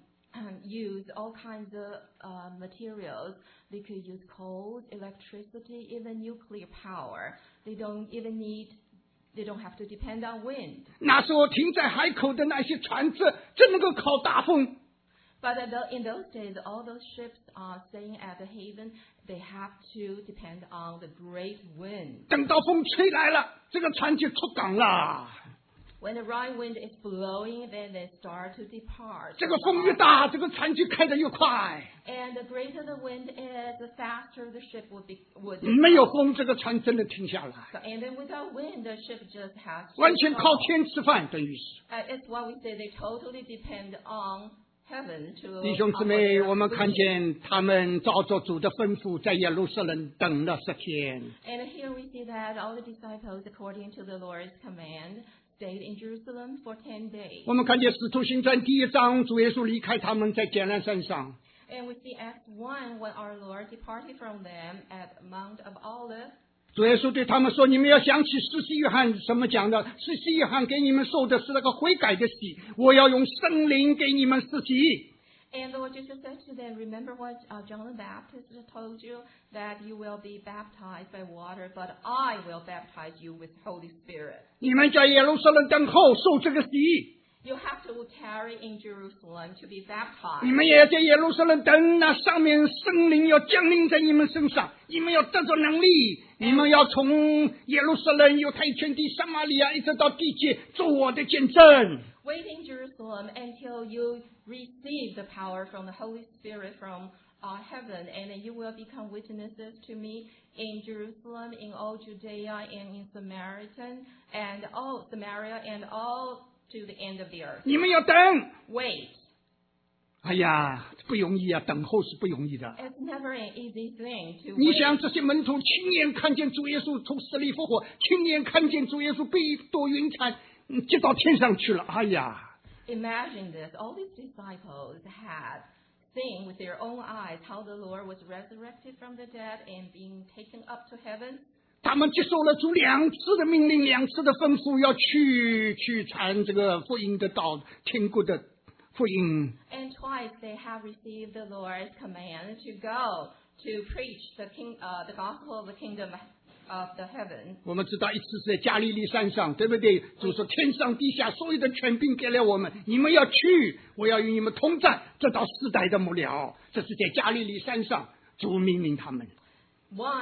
B: use all kinds of uh, materials. They could use coal, electricity, even nuclear power. They don't even need. They don't have to depend on wind.
A: 那时候停在海口的那些船只，真能够靠大风。
B: But in tho- in those days, all those ships uh, staying at the haven, they have to depend on the great wind.
A: 等到风吹来了，这个船就出港了。
B: When the right wind is blowing, then they start to depart.
A: 这个风越大，这个船就开得越快。
B: And the greater the wind is, the faster the ship would be. Would
A: 没有风，这个船真的停下来，
B: So, and then without wind, the ship just has to
A: 完全靠
B: stop.
A: 天吃饭，等于是。
B: Uh, it's what we say they totally depend on heaven to.
A: 弟兄姊
B: on
A: 妹，
B: what
A: 我们
B: they're
A: 看
B: doing.
A: 见他们照着主的吩咐，在耶路撒冷等了十天。
B: And here we see that all the disciples, according to the Lord's command, stayed in Jerusalem for ten days.
A: 我们看见使徒行传第一章，主耶稣离开他们在橄榄山上，
B: And we see Acts one when our Lord departed from them at Mount of Olives.
A: 主耶稣对他们说：“你们要想起施洗约翰什么讲的？施洗约翰给你们受的是那个悔改的洗，我要用圣灵给你们施洗。”
B: And the Lord Jesus said to them, remember what uh, John the Baptist told you, that you will be baptized by water, but I will baptize you with Holy Spirit.
A: 你们在耶路撒冷等候受这个洗，
B: You have to tarry in Jerusalem to be
A: 你
B: baptized.
A: 们也要在耶路撒冷等，那上面圣灵要降临在你们身上，你们要得着能力，你们要从耶路撒冷、犹太全地、撒玛利亚一直到地界做我的见证。
B: Wait in Jerusalem until you receive the power from the Holy Spirit from uh, heaven, and then you will become witnesses to me in Jerusalem, in all Judea, and in Samaritan, and all Samaria, and all to the end of the earth.
A: 你们要等，
B: Wait.
A: 哎呀，不容易啊，等候是不容易的。
B: It's never an easy thing to
A: 你
B: wait.
A: 想这些门徒亲眼看见主耶稣从死里复活，亲眼看见主耶稣被一朵云彩嗯接到天上去了。哎呀，
B: Imagine this. All these disciples had seen with their own eyes how the Lord was resurrected from the dead and being taken up to heaven.
A: 他们接受了主两次的命令，两次的吩咐，要去去传这个福音的道，天国的福音。
B: And twice they have received the Lord's command to go to preach the king, uh, the gospel of the kingdom of the heaven.
A: 我们知道一次是在加利利山上，对不对？主说天上地下所有的权柄给了我们，你们要去，我要与你们同在，直到世代的末了。这是在加利利山上，主命令他们。
B: Once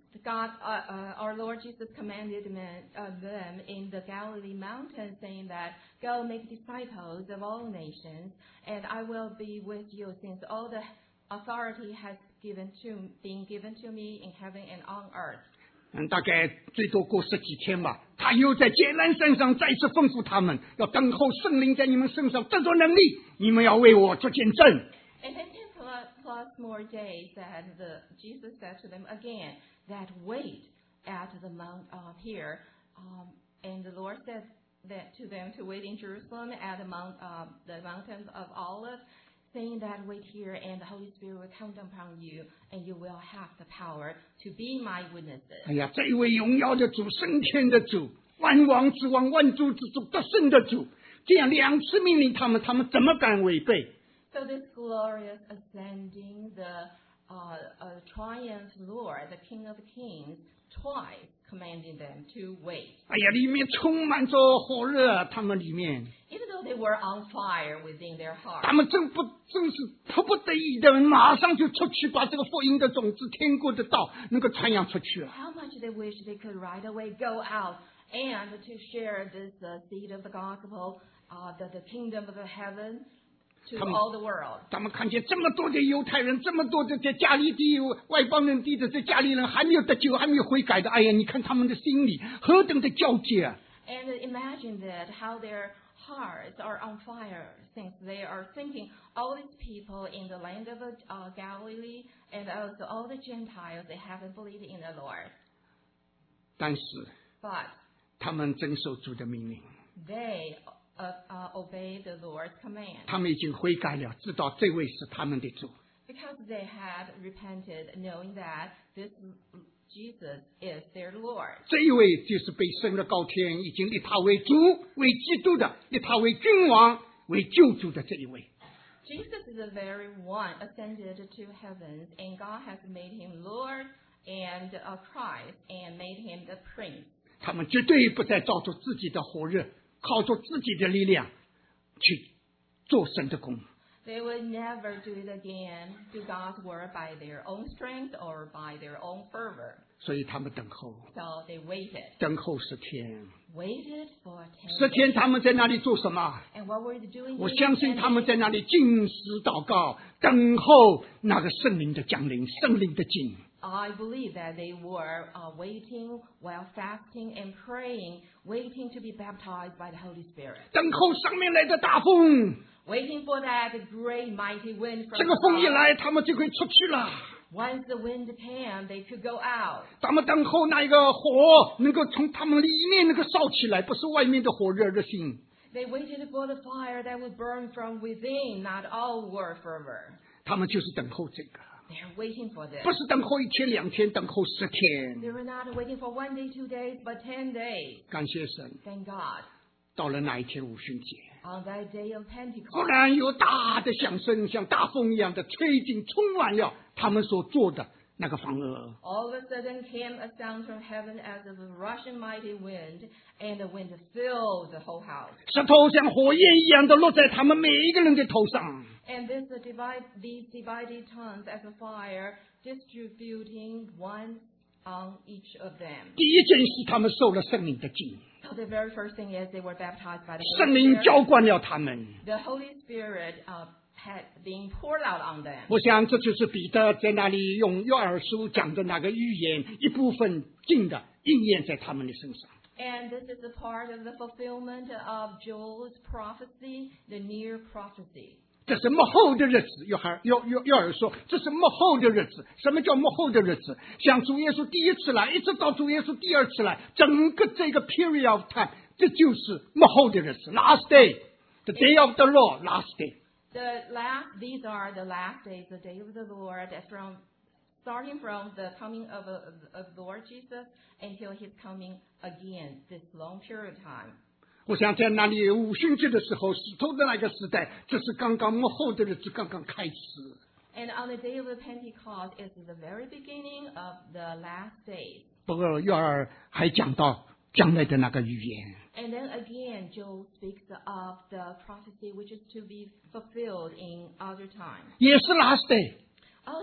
B: God, uh, uh, our Lord Jesus commanded men, uh, them in the Galilee mountain, saying that, "Go make disciples of all nations, and I will be with you, since all the authority has given to been given to me in heaven and on earth."
A: 嗯，大概最多过十几天吧，他又在艰难山上再次吩咐他们，要等候圣灵在你们身上得着能力，你们要为我做见证。
B: And then ten plus, plus more days that the Jesus said to them again that wait at the mount uh, here, um, and the Lord said that to them to wait in Jerusalem at the mount, uh, the mountain of Olives, saying that wait here, and the Holy Spirit will come upon you, and you will have the power to be my witnesses.
A: 哎呀，这一位荣耀的主、升天的主、万王之王、万主之主、得胜的主，这样两次命令他们，他们怎么敢违背？
B: So this glorious ascending, the uh, uh, triumph Lord, the King of Kings, twice commanding them to wait.
A: 哎呀，里面充满着火热，他们里面，
B: Even though they were on fire within their
A: 他
B: heart,
A: 们真不真是迫不得已的，马上就出去把这个福音的种子、天国的道能够传扬出去了。
B: how much they wish they could right away go out and to share this uh, seed of the gospel, uh, the, the kingdom of the heaven, to
A: Come-
B: all the world.
A: 他们看见这么多的犹太人，这么多的在加利地外邦人地的这加利人还没有得救，还没有悔改的，哎呀，你看他们的心里何等的交接啊！
B: And imagine that how their hearts are on fire, since they are thinking all these people in the land of uh, Galilee and also all the Gentiles, they haven't believed in the Lord.
A: 但是
B: But
A: 他们遵守主的命令，
B: they uh, uh, obey the Lord's command
A: 他们已经悔改了，知道这位是他们的主。
B: because they had repented, knowing that this Jesus is their Lord.
A: 这一位就是被升了高天，已经立他为主、为基督的，立他为君王、为救主的这一位。
B: Jesus is the very one ascended to heavens, and God has made him Lord and uh, Christ and made him the Prince.
A: 他们绝对不再照着自己的火热，靠着自己的力量去做神的工。
B: They would never do it again, do God's work by their own strength or by their own fervor.
A: 所以他们等候，
B: So they waited,
A: 等候十天。
B: waited for ten
A: 十天
B: days.
A: 他们在那里做什么？
B: And what were they doing?
A: 我
B: during
A: 相
B: the
A: 信
B: ten
A: 他们
B: days?
A: 在那里禁食祷告，等候那个圣灵的降临，圣灵的进。
B: I believe that they were uh, waiting while fasting and praying, waiting to be baptized by the Holy Spirit,
A: 等候上面来的大风，
B: waiting for that great mighty wind from
A: 这个风一
B: God.
A: 来，他们就可以出去了。
B: Once the wind came, they could go out.
A: 他们等候那一个火能够从他们里面能够烧起来，不是外面的火热热心。
B: They waited for the fire that would burn from within, not all were fervor.
A: 他们就是等候这个，
B: They're waiting for this.
A: 不是等候一天两天，等候十
B: They
A: 天。
B: were not waiting for one day, two days, but ten days.
A: 感谢神，
B: Thank God.
A: 到了那一天五旬节，
B: On that day of
A: 忽
B: Pentecost,
A: 然有大的响声，像大风一样的吹进，充满了他们所做的那个房屋。
B: all of a sudden came a sound from heaven as of a rushing mighty wind, and the wind filled the whole house.
A: 石头像火焰一样的落在他们每一个人的头上。
B: And this uh, divide, these divided tongues as a fire, distributing one on each of them.
A: 第一件事，他们受了圣灵的浸，
B: So the very first thing is they were baptized by the
A: 圣
B: Holy
A: 灵
B: Spirit.
A: 浇灌了他们。
B: The Holy Spirit uh, had been poured out on them.
A: 我想这就是彼得在那里用约珥书讲的那个预言一部分尽的应验在他们的身上。
B: And this is a part of the fulfillment of Joel's prophecy, the near prophecy.
A: 这是幕后的日子，约翰约约约珥说，这是幕后的日子。什么叫幕后的日子？像主耶稣第一次来，一直到主耶稣第二次来，整个这个 period of time，这就是幕后的日子 ，last day，the day of the Lord，last day。
B: The last, these are the last days, the day of the Lord, from starting from the coming of, of, of Lord Jesus until His coming again, this long period of time.
A: 我想在那里五旬节的时候，使徒的那个时代，这是刚刚幕后的日子刚刚开始。
B: And on the day of the Pentecost is the very beginning of the last days.
A: 不过约珥还讲到将来的那个预言。
B: And then again, Joel speaks of the prophecy which is to be fulfilled in other time.
A: 也是 last day，
B: Oh,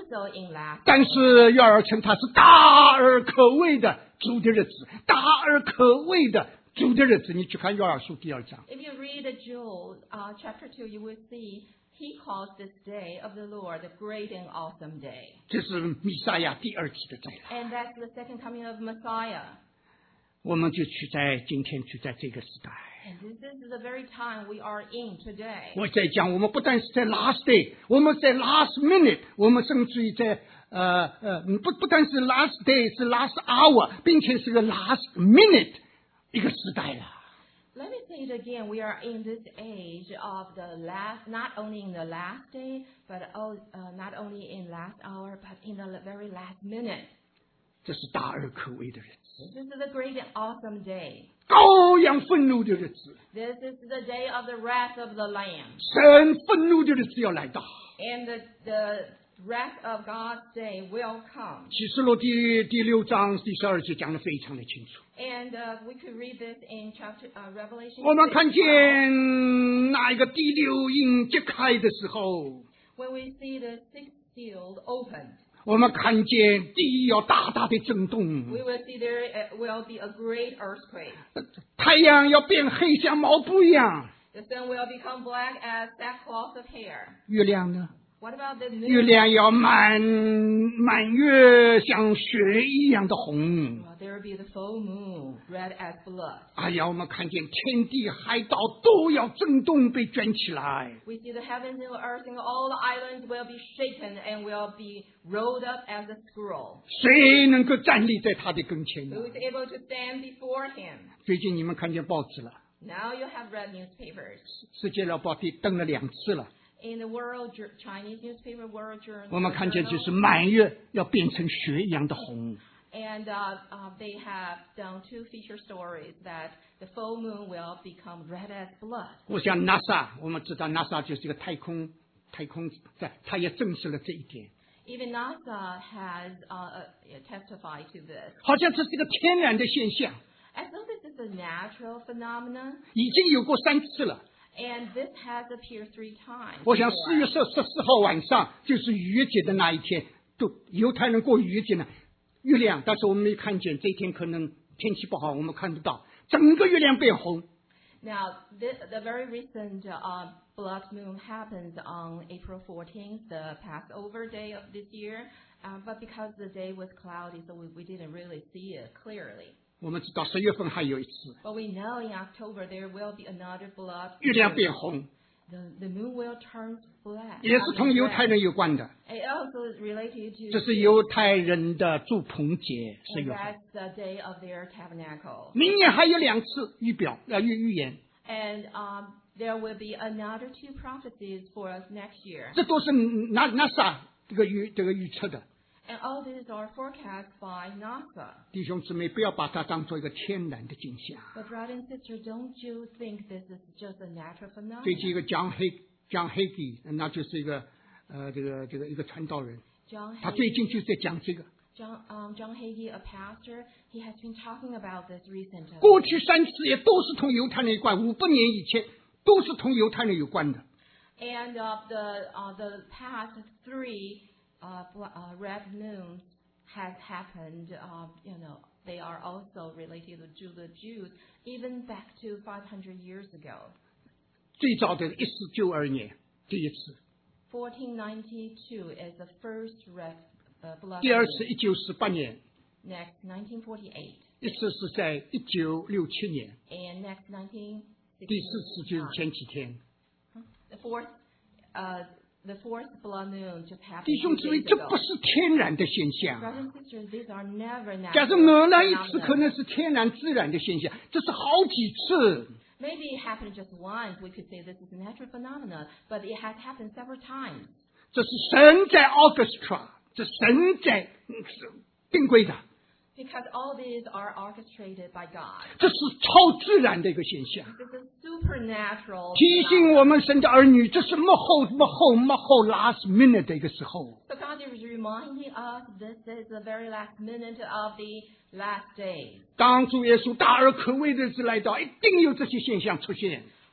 B: also in last.
A: 但是约珥称它是大而可畏的主的日子，大而可畏的主的日子。你去看约珥书第二章。
B: If you read Joel uh, chapter two, you will see he calls this day of the Lord the great and awesome day.
A: 这是弥赛亚第二次的再来，
B: And that's the second coming of Messiah.
A: 我们就处在今天处在这个时代。
B: And this is the very time we are in today.
A: 我在讲，我们不但是在 last day， 我们在 last minute， 我们甚至于在呃呃不不但是 last day， 是 last hour， 并且是个 last minute 一个时代了。
B: Let me say it again. We are in this age of the last, not only in the last day, but uh, not only in last hour, but in the very last minute.
A: 这是大而可畏的日子，
B: This is the great and awesome day.
A: 羔羊愤怒的日子，
B: This is the day of the wrath of the Lamb.
A: 神愤怒的日子要来到。
B: And the, the wrath of God's day will come.
A: 启示录第第六章第十二节讲得非常的清楚。
B: And uh, we could read this in chapter uh, Revelation
A: 我们
B: six.
A: 看见那一个第六印揭开的时候，
B: When we see the sixth seal opened,
A: 我们看见地要大大的震动，
B: we will see there uh, will be a great earthquake.
A: 太阳要变黑像毛布一样，
B: The sun will become black as sackcloth of hair.
A: 月亮呢？
B: What about the
A: 月
B: moon?
A: 亮要满满月像血一样的红。
B: Well, there will be the full moon, red as blood.
A: 哎呀，我们看见天地海岛都要震动，被卷起来。
B: We see the heavens and the earth and all the islands will be shaken and will be rolled up as a scroll.
A: 谁能够站立在他的跟前呢
B: Who？ is able to stand before him?
A: 最近你们看见报纸了，
B: Now you have read newspapers.
A: 世界日报第登了两次了。
B: In the World Jour- Chinese newspaper, World Journal,
A: 我们看见就是满月要变成血一样的红。
B: and uh, uh, they have done two feature stories that the full moon will become red as blood.
A: 我想 NASA， 我们知道 NASA 就是一个太空太空在，它也证实了这一点。
B: Even NASA has uh, uh, testified to this.
A: 好像这是一个天然的现象，
B: As though this is a natural phenomenon,
A: 已经有过三次了。
B: and this has appeared three times.
A: 我想
B: before.
A: 四月十十四号晚上就是逾越节的那一天，都犹太人过逾越节呢，月亮，但是我们没看见，这一天可能天气不好，我们看不到，整个月亮变红。
B: Now, the, the very recent uh, blood moon happens on April fourteenth, the Passover day of this year. Uh, but because the day was cloudy, so we, we didn't really see it clearly.
A: 我们知道十月份还有一次，
B: But we know in October there will be another blood
A: 月亮
B: moon.
A: 变红，
B: The, the moon will turn black.
A: 也是
B: I mean
A: 同犹太
B: red.
A: 人有关的。
B: It also is related to
A: 这是犹太人的祝棚节，十
B: and
A: 月份。
B: that's the day of their tabernacle.
A: 明年还有两次预表，呃预预言，
B: And um, there will be another two prophecies for us next year.
A: 这都是 Na NASA 这个预这个预测的。
B: And all these are forecast by NASA.
A: 弟兄姊妹，不要把它当做一个天然的景象。
B: But brother and sister, don't you think this is just a natural
A: 最近一
B: phenomenon?
A: 个 John Hay John Hagee，那就是一个呃这个这个一个传道人，
B: John
A: 他最
B: Hagee,
A: 近就是在讲这个。
B: John, um, John Hagee, a pastor, he has been talking about this recently.
A: 过去三次也都是同犹太人有关，五百年以前都是同犹太人有关的。
B: And uh, the uh, the past three uh, bl- uh, red moons has happened. Uh, you know, they are also related to the Jews, even back to five hundred years ago.
A: 最早的一四九二年第一次，
B: fourteen ninety-two is the first red uh, blood
A: 第二
B: moon.
A: 次一九四八年，
B: Next, nineteen forty-eight.
A: 一次是在一九六七年，
B: And next, nineteen
A: 第四次就是前几天。
B: The fourth, uh, the fourth blood moon just happened
A: 弟兄
B: two
A: 姊妹，
B: days
A: 这
B: ago.
A: 不是天然的现象。
B: Brothers and sisters, these are never
A: 假设
B: natural
A: 某那一次
B: phenomena.
A: 可能是天然自然的现象，这是好几次。
B: Maybe it happened just once. We could say this is a natural phenomenon, but it has happened several times.
A: 这是神在 orchestra， 这神在嗯是定规的，
B: Because all these are orchestrated by God.
A: 这是超自然的一个现象。
B: This is supernatural.
A: 提醒
B: phenomenon.
A: 我们神的儿女，这是幕后幕后幕后 last minute 的一个时候。
B: So God is reminding us this is the very last minute of the last days.
A: 当主耶稣大而可畏的日子来到，一定有这些现象出现。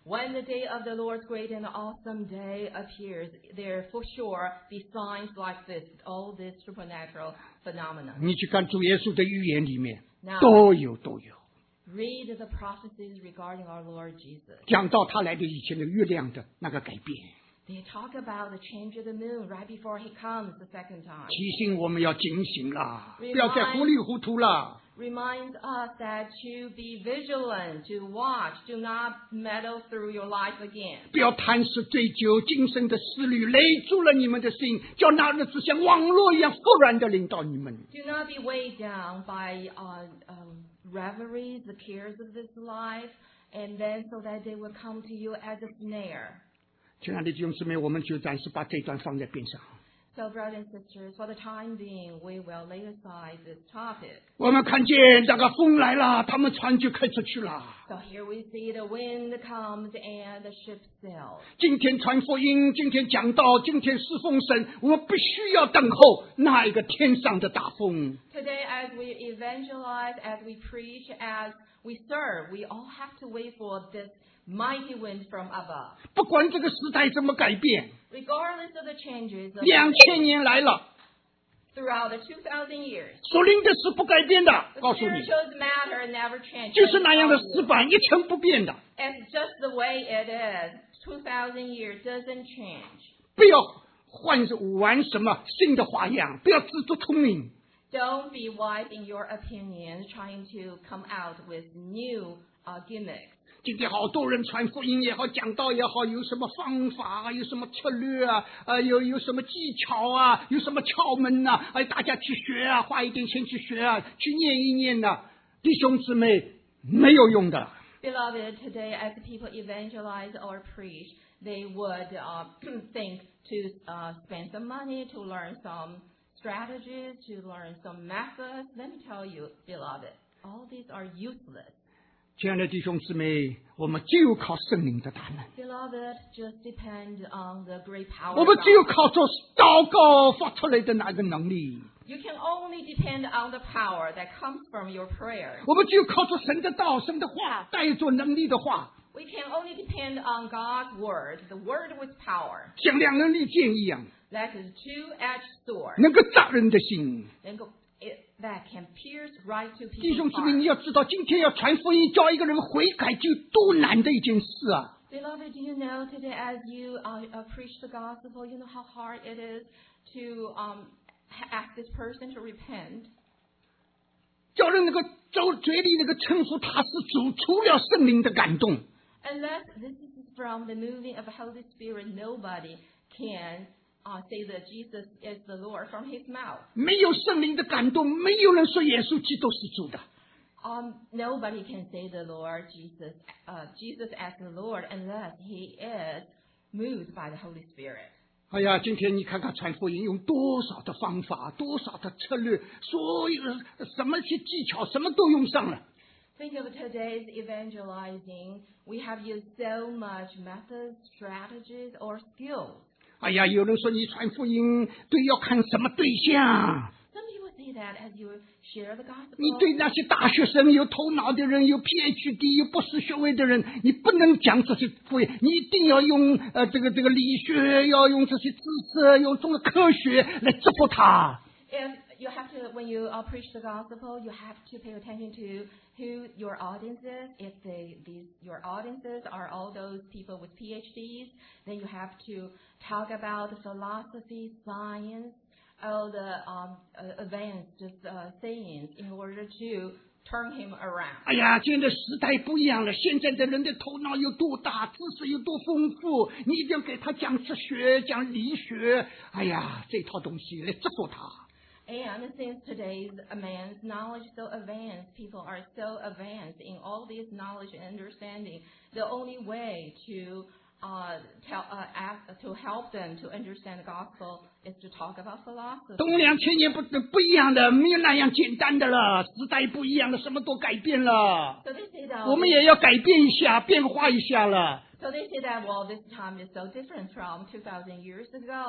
B: When the day of the Lord's great and awesome day appears, there for sure be signs like this, all this supernatural phenomenon.
A: 你去看主耶稣的预言里面
B: Now,
A: 都有都有
B: read the prophecies regarding our Lord Jesus.
A: 讲到他来的以前的月亮的那个改变，
B: They talk about the change of the moon right before he comes the second time.
A: 提醒我们要警醒啦，
B: Remind-
A: 不要再糊里糊涂了。
B: Reminds us that to be vigilant, to watch, do not meddle through your life again.
A: 不要贪食醉酒，今生的思虑累住了你们的心，叫那日子像网络一样忽然的临到你们。
B: Do not be weighed down by uh, um, reveries, the cares of this life, and then so that they will come to you as a snare.
A: 亲爱的弟兄姊妹，我们就暂时把这段放在边上。
B: So, brothers and sisters, for the time being, we will lay aside this topic.
A: 我们看见那个风来了，他们船就开出去了。
B: So here we see the wind comes and the ship sails.
A: 今天传福音，今天讲道，今天侍奉神，我们必须要等候那一个天上的大风。
B: Today, as we evangelize, as we preach, as we serve, we all have to wait for this mighty wind from above.
A: 不管这个时代怎么改变，
B: Regardless of the changes of
A: 两千年来了，
B: throughout the two thousand years,
A: 属灵的是不改变的。
B: the
A: 告诉你，
B: spiritual matter never changes.
A: 就是那样的死板，一成不变的。
B: It's just the way it is. two thousand years doesn't change.
A: 不要换玩什么新的花样，不要自作聪明。
B: Don't be wise in your opinions, trying to come out with new uh, gimmicks.
A: 今天好多人传福音也好，讲道也好，有什么方法啊，有什么策略啊，呃，有有什么技巧啊，有什么窍门呐、啊，哎，大家去学啊，花一点钱去学啊，去念一念呐、啊，弟兄姊妹没有用的。
B: Beloved, today as people evangelize or preach, they would uh, think to uh, spend some money to learn some strategies, to learn some methods. Let me tell you, beloved, all these are useless.
A: 亲爱的弟兄姊妹，我们只有靠圣灵的大能，
B: Beloved, just depend on the great power
A: 我
B: of
A: 们只有
B: God.
A: 靠着祷告发出来的那个能力，
B: You can only depend on the power that comes from your prayer.
A: 我们只有靠着神的道、神的话，带着能力的话，
B: We can only depend on God's word, the word with power,
A: 像两人利剑一样，
B: that is two-edged sword,
A: 能够扎人的心。
B: then go, it, that can pierce right to
A: 弟兄
B: people's
A: 姊妹，你
B: hearts.
A: 要知道，今天要传福音，叫一个人悔改，就多难的一件事啊！
B: Beloved, do you know today as you uh, uh, preach the gospel, you know how hard it is to um, ask this person to repent?
A: 叫人那个走嘴里那个称呼他是主，除了圣灵的感动，
B: Unless this is from the moving of the Holy Spirit, nobody can uh, say that Jesus is the Lord from his mouth.
A: 没有圣灵的感动，没有人说耶稣基督是主的。
B: Um, nobody can say the Lord Jesus, uh, Jesus as the Lord unless he is moved by the Holy Spirit.
A: 哎呀，今天你看看传福音用多少的方法，多少的策略，所有什么些技巧，什么都用上了。
B: Think of today's evangelizing. We have used so much methods, strategies, or skills.
A: 哎呀，有人说你传福音对要看什么对象？
B: Some people say that as you share the gospel.
A: 你对那些大学生、有头脑的人、有 P H D、有博士学位的人，你不能讲这些福音，你一定要用呃这个这个理学，要用这些知识，用这个科学来折服他。
B: If you have to, when you uh, preach the gospel, you have to pay attention to who your audience is. If they, these, your audiences are all those people with P H Ds, then you have to talk about philosophy, science, all the um, uh, advanced uh, sayings in order to turn him around.
A: 哎呀，现在时代不一样了，现在的人的头脑有多大，知识有多丰富，你一定要给他讲哲学、讲理学，哎呀，这套东西来折服他。
B: And since today's man's knowledge so advanced, people are so advanced in all this knowledge and understanding, the only way to uh, tell, uh, ask, to help them to understand the gospel is to talk about philosophy.
A: 东两千年不不一样的，没有那样简单的了，时代不一样了，什么都改变了。
B: So they say that.
A: 我们也要改变一下，变化一下了。
B: So they say that well, this time is so different from two thousand years ago.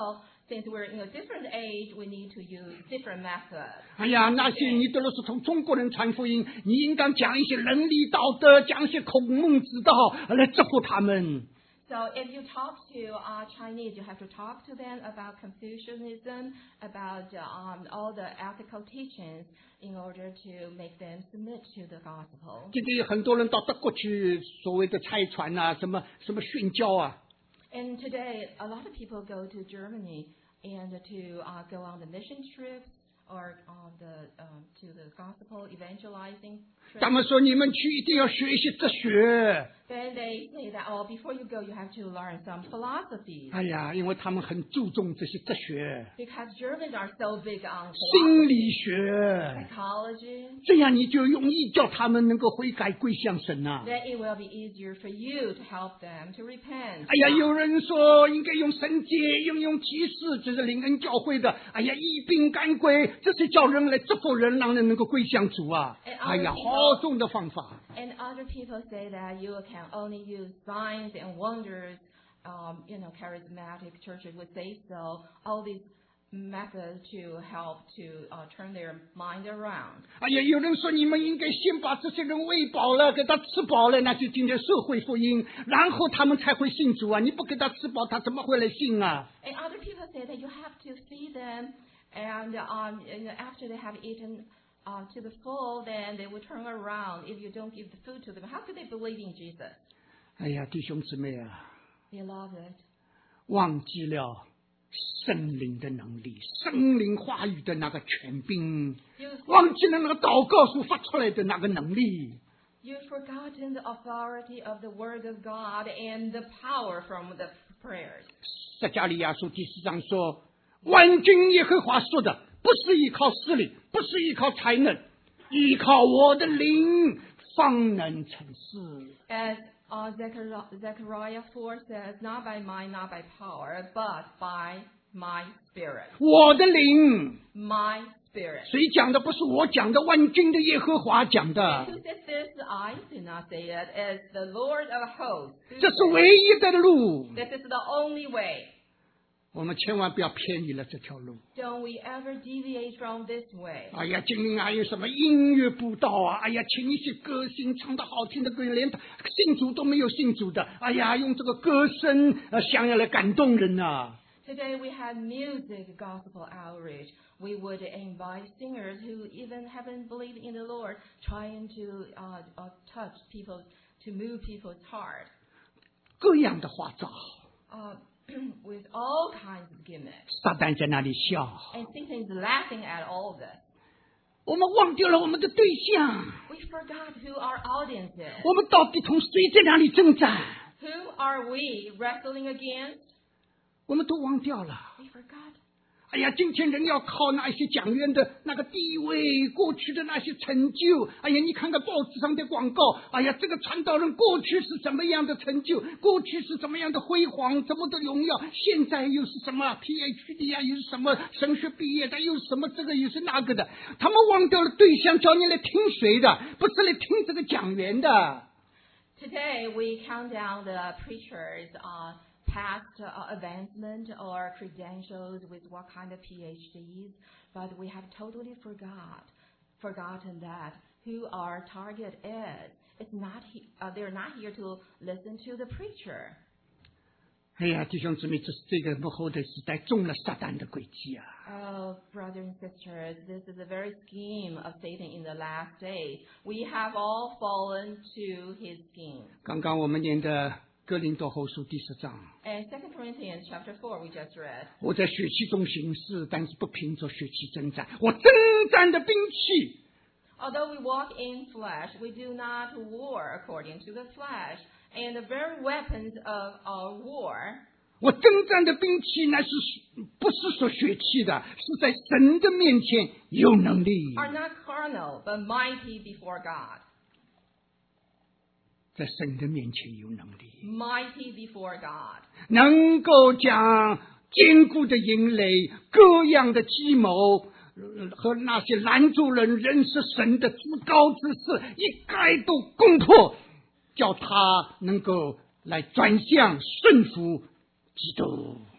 B: since we're in a different age, we need to use different methods.
A: 哎呀，那些你都是从中国人传福音，你应该讲一些伦理道德，讲一些孔孟之道来折服他们。
B: So if you talk to uh, Chinese, you have to talk to them about Confucianism, about uh, um, all the ethical teachings in order to make them submit to the gospel.
A: 记得有很多人到德国去所谓的差传啊，什么什么宣教啊。
B: And today, a lot of people go to Germany and to uh, go on the mission trips or on the um, to the gospel evangelizing
A: 他
B: trips.
A: 们说你们去一定要学一些哲学。
B: Then they say that, oh, before you go, you have to learn some philosophy.
A: 哎呀，因为他们很注重这些哲学、
B: Because Germans are so big on
A: 心
B: philosophy,
A: 理学，
B: psychology,
A: 这样你就容易叫他们能够悔改归向神呐、
B: then it will be easier for you to help them to repent.
A: 哎呀，有人说应该用神迹，应用启示，这是灵恩教会的。哎呀，医病赶鬼，这是叫人来折服人，让人能够归向主啊！哎呀，好重的方法。
B: And other people say that you can only use signs and wonders. Um, you know, charismatic churches would say so. All these methods to help to uh, turn their mind around.
A: 哎呀，有人说你们应该先把这些人喂饱了，给他吃饱了，那就今天社会福音，然后他们才会信主啊！你不给他吃饱，他怎么会来信啊？
B: And other people say that you have to feed them, and, um, and after they have eaten uh, to the full, then they will turn around. If you don't give the food to them, how could they believe in Jesus?
A: 哎呀，弟兄姊妹啊，
B: Beloved,
A: 忘记了圣灵的能力，圣灵话语的那个权柄，
B: you've,
A: 忘记了那个祷告所发出来的那个能力。
B: you've forgotten the authority of the Word of God and the power from the prayers.
A: 撒迦利亚书第四章说：“万军耶和华说的，不是依靠势力，不是依靠才能，依靠我的灵，方能成事。”
B: As uh, Zechariah, Zechariah four says, not by might, not by power, but by my Spirit.
A: 我的灵，
B: My Spirit.
A: 谁讲的？不是我讲的，万军的耶和华讲的
B: Who。said this? I did not say it. It's the Lord of hosts. who
A: 这是
B: said
A: 唯一的路，
B: This is the only way.
A: 我们千万不要偏离了这条路。
B: Don't we ever deviate from this way?
A: 哎呀，今天还有什么音乐布道啊？哎呀，请一些歌星唱的好听的歌，连信主都没有信主的。哎呀，用这个歌声呃，想要来感动人呐、啊。
B: Today we have music, gospel outreach. We would invite singers who even haven't believed in the Lord, trying to uh, uh, touch people, to move people's heart,
A: 各样的花招，
B: uh, with all kinds of gimmicks.
A: 撒旦在那里笑，
B: And Satan is laughing at all of this.
A: 我们忘掉了我们的对象，
B: We forgot who our audience is.
A: 我们到底同谁在那里征战？
B: Who are we wrestling against?
A: 我们都忘掉了。
B: We forgot.
A: 哎呀，今天人要靠那些讲员的那个地位，过去的那些成就。哎呀，你看看报纸上的广告，哎呀，这个传道人过去是怎么样的成就，过去是怎么样的辉煌，怎么的荣耀，现在又是什么 P H D 啊，又是什么神学毕业的，又是什么这个又是那个的。他们忘掉了对象，叫你来听谁的，不是来听这个讲员的。
B: Today we count down the preachers' uh, past uh, advancement or credentials with what kind of P H Ds, but we have totally forgot, forgotten that who our target is. It's not he, uh, they're not here to listen to the preacher.
A: 哎呀，弟兄姊妹，这是这个幕后的时代中了撒旦的诡计啊！
B: Oh, brothers and sisters, this is the very scheme of Satan in the last days. We have all fallen to his scheme.
A: 刚刚我们念的哥林多后书第十章。
B: And Second Corinthians chapter four we just read.
A: 我在血气中行事，但是不凭着血气征战。我征战的兵器，
B: Although we walk in flesh, we do not war according to the flesh. And the very weapons of our war
A: 我征战的兵器乃是不是说血气的，是在神的面前有能力，
B: are not carnal, but mighty before God.
A: 在神的面前有能力，
B: Mighty before God.
A: 能够将坚固的营垒、各样的计谋呃和那些拦阻人认识神的至高之事一概都攻破，叫他能够来转向顺服基督。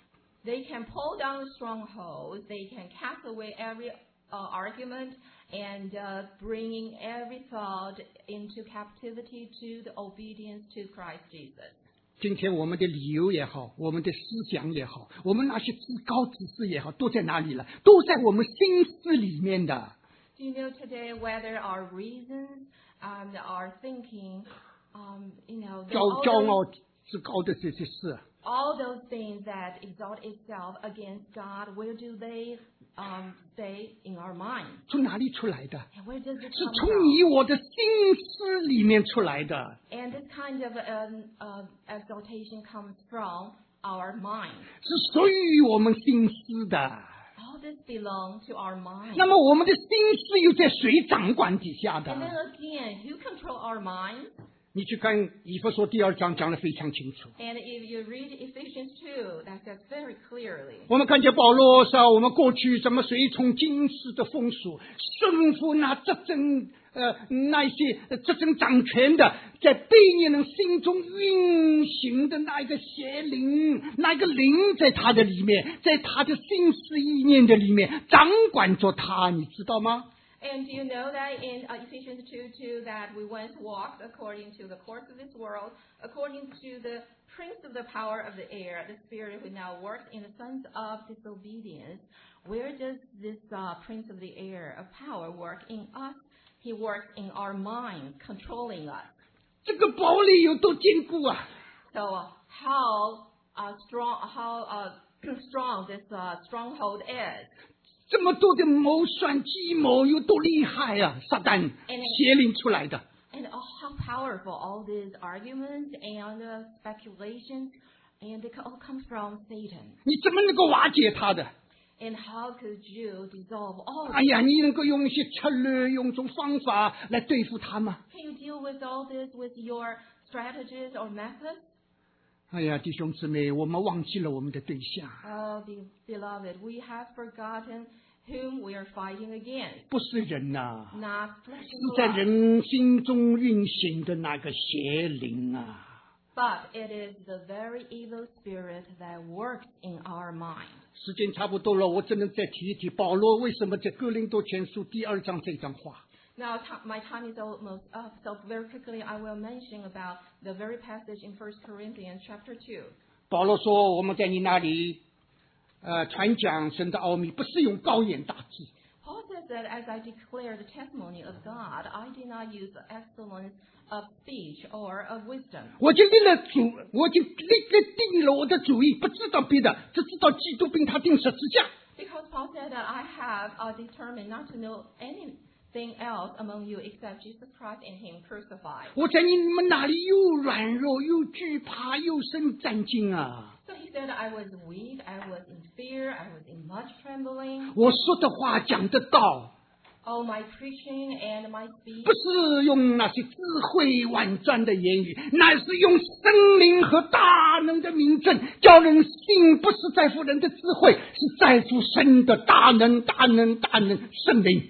B: They can pull down the strongholds. They can cast away every uh, argument and uh, bringing every thought into captivity to the obedience to Christ Jesus.
A: 今天我们的理由也好，我们的思想也好，我们那些至高指示也好，都在哪里了？都在我们心思里面的。
B: Do you know today whether our reasons and our thinking, um, you know,
A: 骄
B: all
A: 骄
B: those,
A: 傲至高的这些事，
B: all those things that exalt itself against God, where do they um, stay in our mind?
A: 从哪里出来的？
B: And where does it
A: 是
B: come
A: 从
B: from?
A: 你我的心思里面出来的，
B: And this kind of um, uh, exaltation comes from our mind.
A: 是属于我们心思的。
B: All this belongs to our mind.
A: 那么我们的心思又在谁掌管底下
B: And then
A: 的？
B: again, who control our minds?
A: 你去看以弗所第二章讲得非常清楚。
B: And if you read Ephesians two, that says very clearly.
A: 我们看见保罗说，我们过去怎么随从今世的风俗，顺服那执政呃那一些呃执政掌权的，在被逆人心中运行的那一个邪灵，那一个灵在他的里面，在他的心思意念的里面掌管着他，你知道吗？
B: And do you know that in uh, Ephesians two two that we once walked according to the course of this world, according to the prince of the power of the air, the spirit who now works in the sons of disobedience? Where does this uh, prince of the air of power work in us? He works in our minds, controlling us.
A: 这个堡垒有多坚固啊！
B: So uh, how uh, strong, how uh, strong this uh, stronghold is.
A: 这么多的谋算计谋有多厉害啊！撒旦邪灵出来的。
B: And oh, how powerful all these arguments and uh, speculations, and they all come from Satan.
A: 你怎么能够瓦解他的？
B: And how could you dissolve all of
A: 哎
B: it?
A: 呀，你能够用一些策略、用种方法来对付他吗？
B: Can you deal with all this with your strategies or methods?
A: 哎呀，弟兄姊妹，我们忘记了我们的对象，
B: Oh, be- beloved, we have forgotten whom we are fighting against.
A: 不是人呐、
B: Not flesh
A: 是
B: and
A: 在
B: blood,
A: 人心中运行的那个邪灵啊！
B: but it is the very evil spirit that works in our mind.
A: 时间差不多了，我只能再提一提保罗为什么在哥林多前书第二章这张话。
B: Now, t- my time is almost up, so very quickly I will mention about the very passage in First Corinthians chapter two.
A: 保罗说：“我们在你那里，呃，传讲神的奥秘，不是用高言大志，
B: Paul says that as I declare the testimony of God, I did not use the excellence of speech or of wisdom.
A: 我就立了主，我就立了定了我的主意，不知道别的，只知道基督并他定十字架。
B: Because Paul said that I have uh, determined not to know anything else among you except Jesus Christ and Him crucified.
A: 我在你们那里又软弱又惧怕又生战惊啊！
B: So he said I was weak, I was in fear, I was in much trembling.
A: 我说的话讲得到，
B: Oh, my preaching and my speech
A: 不是用那些智慧婉转的言语，乃是用生灵和大能的名证，叫人信，不是在乎人的智慧，是在乎神的大能、大能、大能圣灵。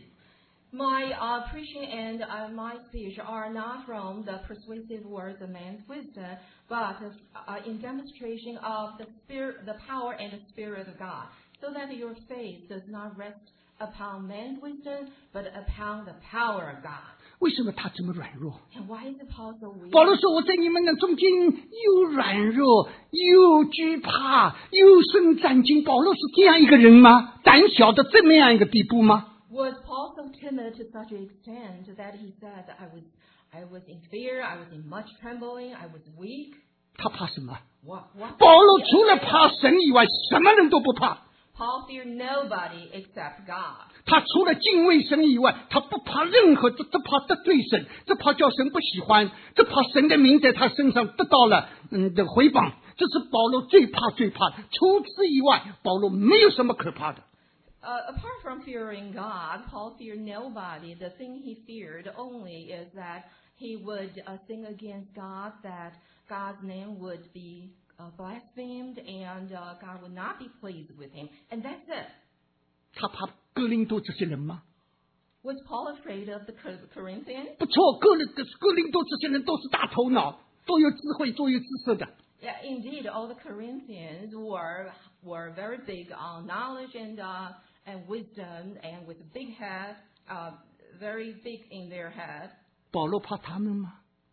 B: My uh, preaching and uh, my speech are not from the persuasive words of man's wisdom, but uh, in demonstration of the spirit, the power and the spirit of God, so that your faith does not rest upon man's wisdom, but upon the power of God.
A: 为什么他这么软弱？
B: And why is it Paul so weak?
A: 保罗说：“我在你们的中间又软弱又惧怕又生战惊。”保罗是这样一个人吗？胆小的这么样一个地步吗？
B: Was Paul so timid to such an extent that he said that I was, I was in fear, I was in much trembling, I was weak?
A: 他怕什么？
B: What? What?
A: 保罗除了怕神以外，什么人都不怕。
B: Paul feared nobody except God.
A: 他除了敬畏神以外，他不怕任何，这这怕得罪神，这怕叫神不喜欢，这怕神的名在他身上得到了嗯的回报，这是保罗最怕最怕的。除此以外，保罗没有什么可怕的。
B: Uh, apart from fearing God, Paul feared nobody. The thing he feared only is that he would uh, sin against God, that God's name would be uh, blasphemed, and uh, God would not be pleased with him. And that's it.
A: 他怕哥林多这些人吗？
B: Was Paul afraid of the Cor- Corinthians?
A: 不错，哥林哥林多这些人都是大头脑，都有智慧，都有知识的。
B: Yeah, indeed, all the Corinthians were were very big on knowledge and uh, and wisdom, and with a big head, uh, very big in their head.
A: 保罗怕他们吗？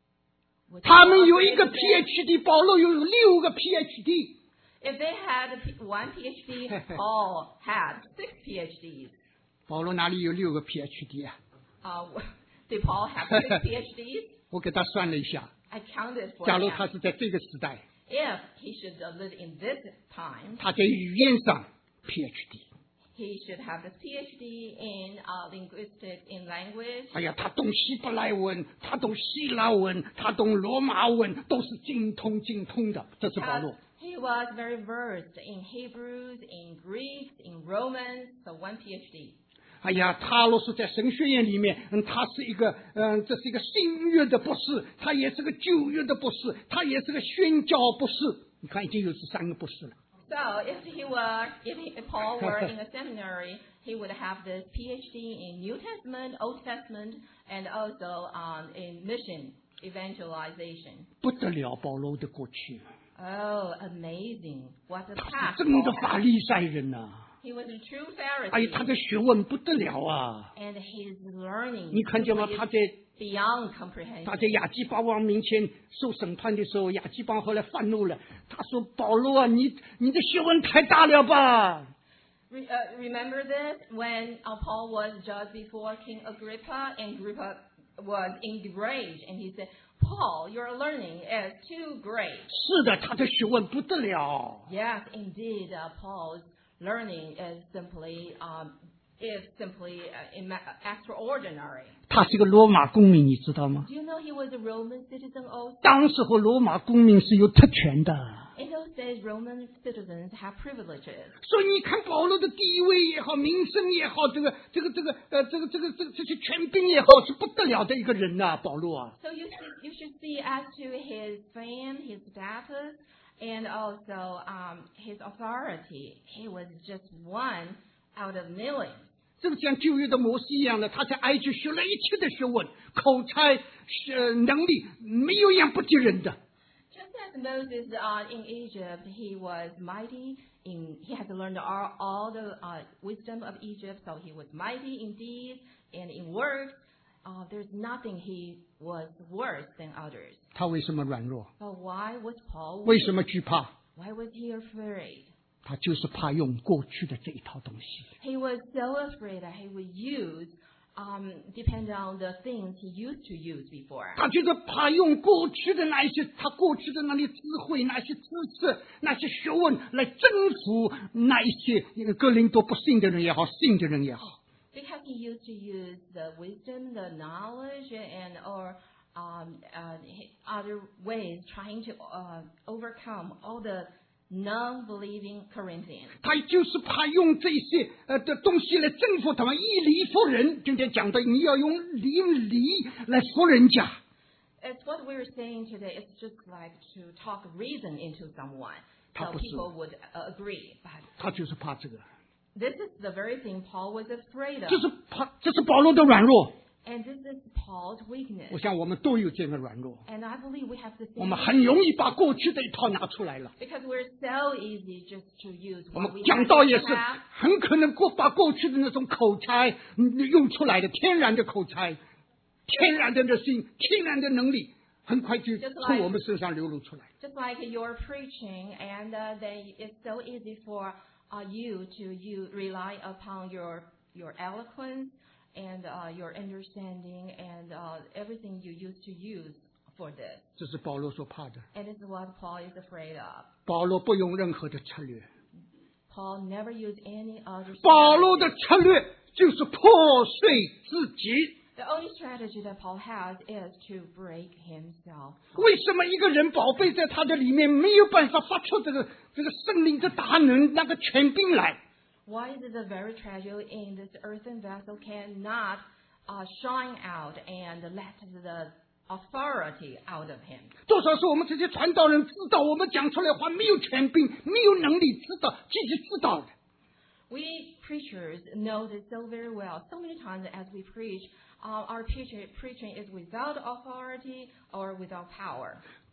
B: Would
A: 他
B: they
A: 们
B: all
A: 有一个
B: agree with
A: PhD， 保罗有六个 PhD。
B: that? If they had a P- one PhD, Paul had six PhDs.
A: 保罗哪里有六个 PhD 啊？
B: Uh, did Paul have six PhDs?
A: 我给他算了一下，
B: I counted for
A: 假如
B: him.
A: 他是在这个时代，
B: If he should uh, live in this time,
A: 他在语言上 PhD。
B: he should have this PhD in uh, linguistics, in language.
A: 哎呀，他懂希伯来文，他懂希腊文，他懂罗马文，都是精通精通的。这是保
B: Uh,
A: 罗。
B: he was very versed in Hebrews, in Greeks, in Romans, so one PhD.
A: 哎呀，他若是在神学院里面，嗯，他是一个，嗯，这是一个新约的博士，他也是个旧约的博士，他也是个宣教博士。你看，已经有十三个博士了。
B: So if he were, if, he, if Paul were in a seminary, he would have this PhD in New Testament, Old Testament, and also um, in mission evangelization.
A: 不得了，保罗的过去，
B: Oh, amazing! What a
A: 他
B: past!
A: 是真的
B: Paul
A: 法
B: had.
A: 利赛人呐、啊！
B: He was a true
A: 哎呀，他
B: Pharisee,
A: 的学问不得了啊！
B: and his learning
A: 你看见吗？
B: simply
A: 他在
B: beyond comprehension.
A: 他在亚基巴王面前受审判的时候，亚基巴后来愤怒了，他说：“保罗啊，你你的学问太大了吧！”
B: Re, uh, remember this when uh, Paul was judged before King Agrippa, and Agrippa was enraged, and he said, "Paul, your learning is too great."
A: 是的，他的学问不得了。
B: Yes, indeed, uh, Paul's learning is simply um, is simply uh, imma- extraordinary.
A: 他是个罗马公民，你知道吗？
B: Do you know he was a Roman citizen also?
A: 当时和罗马公民是有特权的，
B: In those days, Roman citizens have privileges.
A: 所以你看保罗的地位也好，名声也好，这个这个这个呃这个这个这个这些权柄也好，是不得了的一个人呐、保罗啊。
B: So you should, you should see as to his fame, his status, and also um, his authority. He was just one out of millions.
A: 这个像旧约的摩西一样的，他在埃及学了一切的学问，口才、呃能力，没有一样不及人的。
B: Just as Moses uh, in Egypt, he was mighty. In he had to learn all, all the uh, wisdom of Egypt, so he was mighty in deeds and in works. Uh, there's nothing he was worse than others.
A: 他为什么软弱？
B: But why was Paul
A: 为
B: weak?
A: 什么惧怕？
B: Why was he afraid?
A: 他就是怕用过去的这一套东西。
B: He was so afraid that he would use, um, depend on the things he used to use before.
A: 他觉得怕用过去的那一些，他过去的那些智慧、那些知识、那些学问来征服那一些哥林多不信的人也好，信的人也好。
B: Because he used to use the wisdom, the knowledge, and or um, uh, other ways trying to uh, overcome all the non-believing Corinthians.
A: 他就是怕用这些呃的东西来征服他们，以理服人。今天讲的，你要用理理来服人家。
B: It's what we're saying today. It's just like to talk reason into someone, so
A: 他不是。
B: people would uh, agree. But
A: 他就是怕这个，
B: this is the very thing Paul was afraid of,
A: 这是怕，这是保罗的软弱。
B: and this is Paul's weakness.
A: 我想我们都有这个软弱，
B: And I believe we have the
A: 我
B: same
A: 们很容易把过去的一套拿出来了。
B: because we're so easy just to use
A: 我
B: what
A: 们
B: we
A: 讲
B: have
A: 道也是
B: to have.
A: 很可能过把过去的那种口才嗯用出来的，天然的口才，天然的热心，天然的能力，很快就
B: Just like-
A: 从我们身上流露出来。
B: Just like you're preaching, and uh, they, it's so easy for uh, you to you rely upon your your eloquence and uh, your understanding and uh, everything you used to use for this.
A: 这是保罗所怕的。
B: And this is what Paul is afraid of.
A: 保罗不用任何的策略，
B: Paul never used any other
A: 保罗
B: strategy.
A: 的策略就是破碎自己。
B: The only strategy that Paul has is to break himself.
A: 为什么一个人宝贝在他的里面没有办法发出这个这个圣灵的大能那个权柄来？
B: Why is it the very treasure in this earthen vessel cannot uh, shine out and let the authority out of him?
A: 多少是我们这些传道人知道我们讲出来的话没有权柄，没有能力知道，积极知道的。
B: We preachers know this so very well. So many times as we preach, uh, our preaching, preaching is without authority or without power.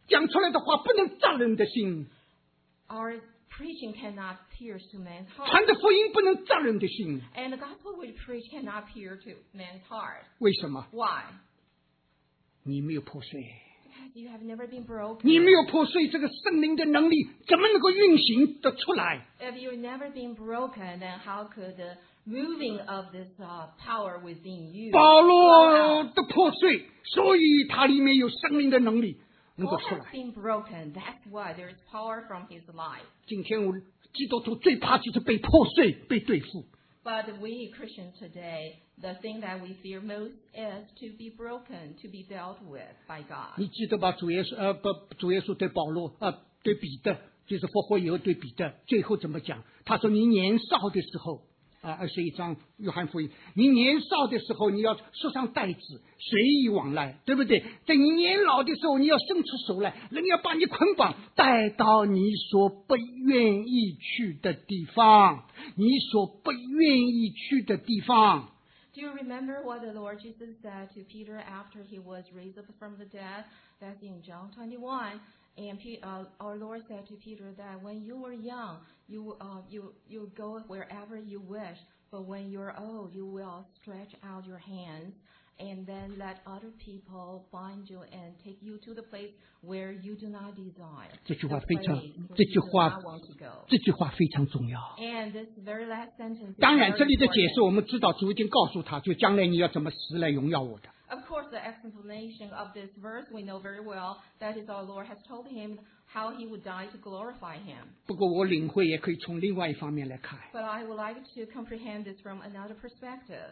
A: 讲出来的话不能扎人的心，
B: Our preaching cannot pierce to man's heart.
A: 传的福音不能扎人的心。
B: And the gospel we preach cannot pierce to man's heart.
A: 为什么？
B: Why?
A: 你没有破碎，
B: Because you have never been broken.
A: 你没有破碎，这个圣灵的能力怎么能够运行得出来？
B: If you've never been broken, then how could the moving of this uh, power within you
A: 保
B: flow
A: 罗
B: out?
A: 的破碎，所以它里面有圣灵的能力能够
B: Paul
A: 出
B: has
A: 来。
B: been broken. That's why there is power from his life.
A: 今天我基督徒最怕就是被破碎、被对付。
B: But we Christians today, the thing that we fear most is to be broken, to be dealt with by God.
A: 你记得吧？主耶稣呃不，主耶稣对保罗呃对彼得，就是复活以后对彼得，最后怎么讲？他说：“你年少的时候啊，二十一章约翰福音，你年少的时候你要束上带子，随意往来，对不对？在你年老的时候，你要伸出手来，人要把你捆绑，带到你所不愿意去的地方，你所不愿意去的地方。”
B: Do you remember what the Lord Jesus said to Peter after he was raised up from the dead? That's in John twenty-one. And Pe- uh, our Lord said to Peter that when you were young, you uh, you you go wherever you wish. But when you're old, you will stretch out your hands and then let other people bind you and take you to the place where you do not desire.
A: 这句话
B: the
A: 非常
B: place，where
A: 这
B: you
A: 句
B: do
A: 话
B: not want to go.
A: 这句话非常重要。
B: And this very last sentence is
A: 当然，
B: very
A: 这里的解
B: important.
A: 释我们知道，主已经告诉他，就将来你要怎么死来荣耀我的。
B: Of course, the explanation of this verse we know very well. That is, our Lord has told him how he would die to glorify him.
A: 不过我领会也可以从另外一方面来看，
B: But I would like to comprehend this from another perspective.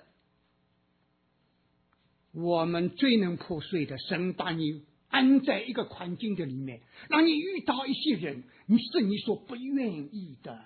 A: 我们最能破碎的，神把你安在一个环境的里面，让你遇到一些人，你是你所不愿意的。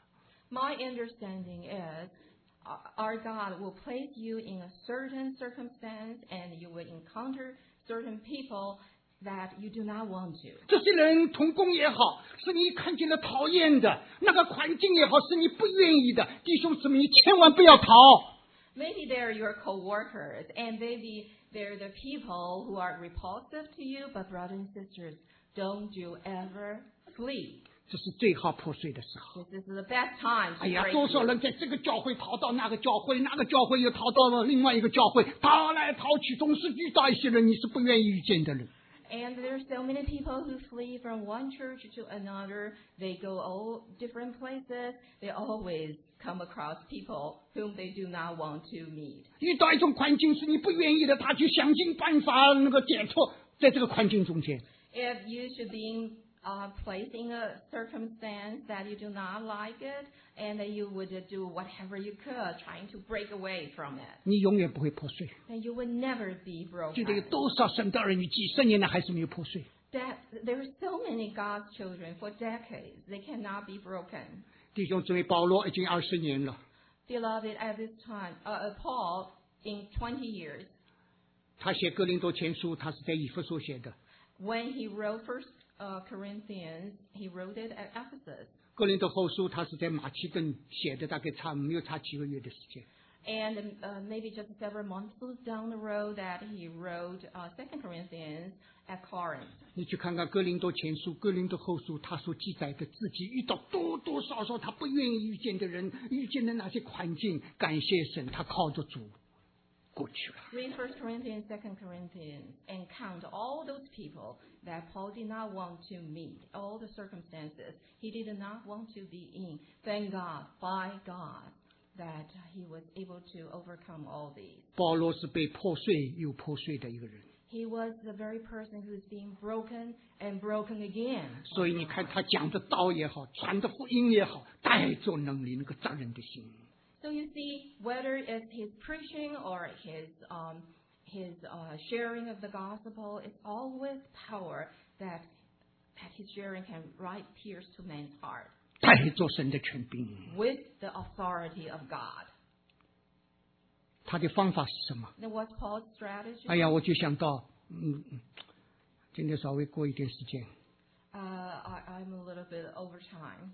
B: My understanding is uh, our God will place you in a certain circumstance and you will encounter certain people that you do not want to.
A: 这些人同工也好，是你看见了讨厌的；那个环境也好，是你不愿意的。弟兄姊妹，你千万不要逃。
B: Maybe they're your co-workers, and maybe they're the people who are repulsive to you, but brothers and sisters, don't you ever flee.
A: 这是最好破碎的时候。
B: This is the best time
A: 哎
B: to
A: 呀，
B: break
A: 多少
B: you.
A: 人在这个教会逃到那个教会，那个教会又逃到了另外一个教会，逃来逃去，总是遇到一些人你是不愿意遇见的人。
B: And there's so many people who flee from one church to another. They go all different places. They always come across people whom they do not want to meet.
A: 遇到一种环境是你不愿意的，他就想尽办法那个解脱，在这个环境中间。
B: If you should be uh, placed in a circumstance that you do not like it, and that you would do whatever you could trying to break away from it,
A: 你永远不会破碎。
B: then you would never be
A: 记得有
B: broken.
A: 多少神的儿女几十年了还是没有破碎。
B: That there are so many God's children for decades. They cannot be broken.
A: 弟兄姊妹，保罗已经二十年了，
B: Beloved, at this time, uh, uh, Paul, in twenty years,
A: 他写哥林多前书，他是在以弗所写的。
B: when he wrote First uh, Corinthians, he wrote it at Ephesus.
A: 哥林多后书他是在马其顿写的，大概差没有差几个月的时间。
B: And uh, maybe just several months down the road that he wrote uh, Second Corinthians at Corinth.
A: 你去看看哥林多前书、哥林多后书，他所记载的自己遇到多多少少他不愿意遇见的人，遇见的那些环境，感谢神，他靠着主过去了。
B: Read First Corinthians, Second Corinthians, and count all those people that Paul did not want to meet, all the circumstances he did not want to be in. Thank God, by God, that he was able to overcome all these.
A: 保罗是被破碎又破碎的一个人，
B: He was the very person who's being broken and broken again.
A: 所以你看他讲的道也好，传的福音也好，带着能力那个责任的心。
B: So you see, whether it's his preaching or his um, his uh, sharing of the gospel, it's all with power that that his sharing can right pierce to man's heart
A: 带着神的权柄，
B: with the authority of God.
A: 他的方法是什么？
B: Then what's Paul's strategy?
A: 哎呀，我就想到，嗯，嗯今天稍微过一点时间，
B: Uh, I, I'm a little bit over time.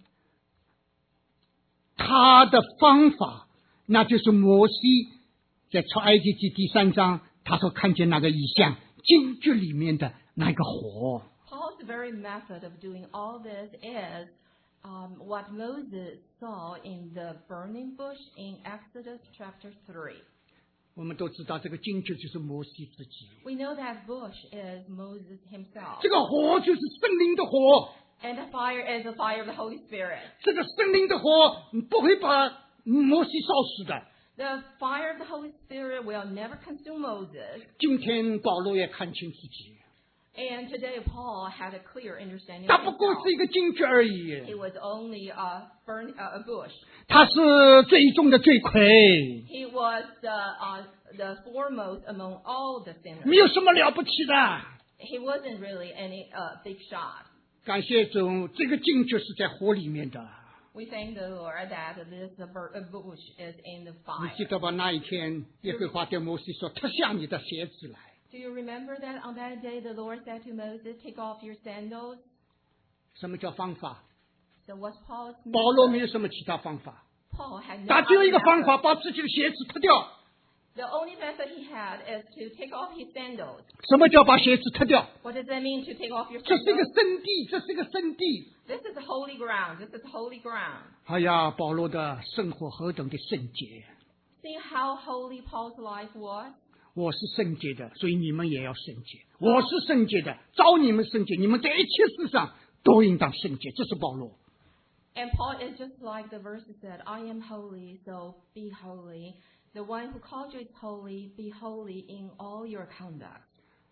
A: 他的方法，那就是摩西在出埃及记第三章，他所看见那个异象，荆棘里面的那个火。
B: Paul's Paul's very method of doing all this is um, what Moses saw in the burning bush in Exodus chapter three.
A: 我们都知道这个金球就是摩西自己，
B: We know that bush is Moses himself.
A: 这个火就是圣灵的火，
B: And the fire is the fire of the Holy Spirit.
A: 这个圣灵的火不会把摩西烧死的。
B: The fire of the Holy Spirit will never consume Moses.
A: 今天保罗也看清自己，
B: And today Paul had a clear understanding
A: 他
B: of
A: 不过
B: himself.
A: 是一个金球而已，
B: It was only a, burn, uh, a bush.
A: 他是最重的罪魁，
B: He was the, uh, the foremost among all the sinners.
A: 没有什么了不起的。
B: He wasn't really any uh, big shot.
A: 感谢主，这个金球是在火里面的。
B: We thank the Lord that this uh, bur- uh, bush is in the
A: 你
B: fire.
A: 记得吧？那一天，耶和华对摩西说：“脱下你的鞋子来。
B: Do you remember that on that day the Lord said to Moses, take off your sandals? ”
A: 什么叫方法？
B: So what's Paul's
A: 保罗没
B: method?
A: 有什么其他方法，
B: Paul had no
A: 他只有一
B: other
A: 个方法，
B: method.
A: 把自己的鞋子脱掉。
B: The only method he had is to take off his sandals.
A: 什么叫把鞋子脱掉？
B: What does that mean to take off your
A: 这是一个
B: sandals?
A: 圣地，这是一个圣地。
B: This is holy ground. This is holy ground.
A: 哎呀，保罗的生活何等的圣洁！
B: See how holy Paul's life was?
A: 我是圣洁的，所以你们也要圣洁。我是圣洁的，照你们圣洁，你们在一切事上都应当圣洁。这是保罗。
B: And Paul is just like the verse said, I am holy, so be holy. The one who called you is holy, be holy in all your conduct.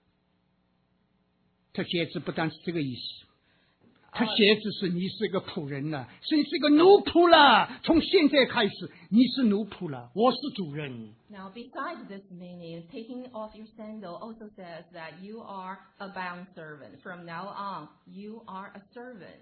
A: 脱鞋子不但是这个意思，脱鞋子是你是一个仆人了，是你是一个奴仆了。从现在开始，你是奴仆了，我是主人。
B: Now, besides this meaning, taking off your sandal also says that you are a bound servant. From now on, you are a servant.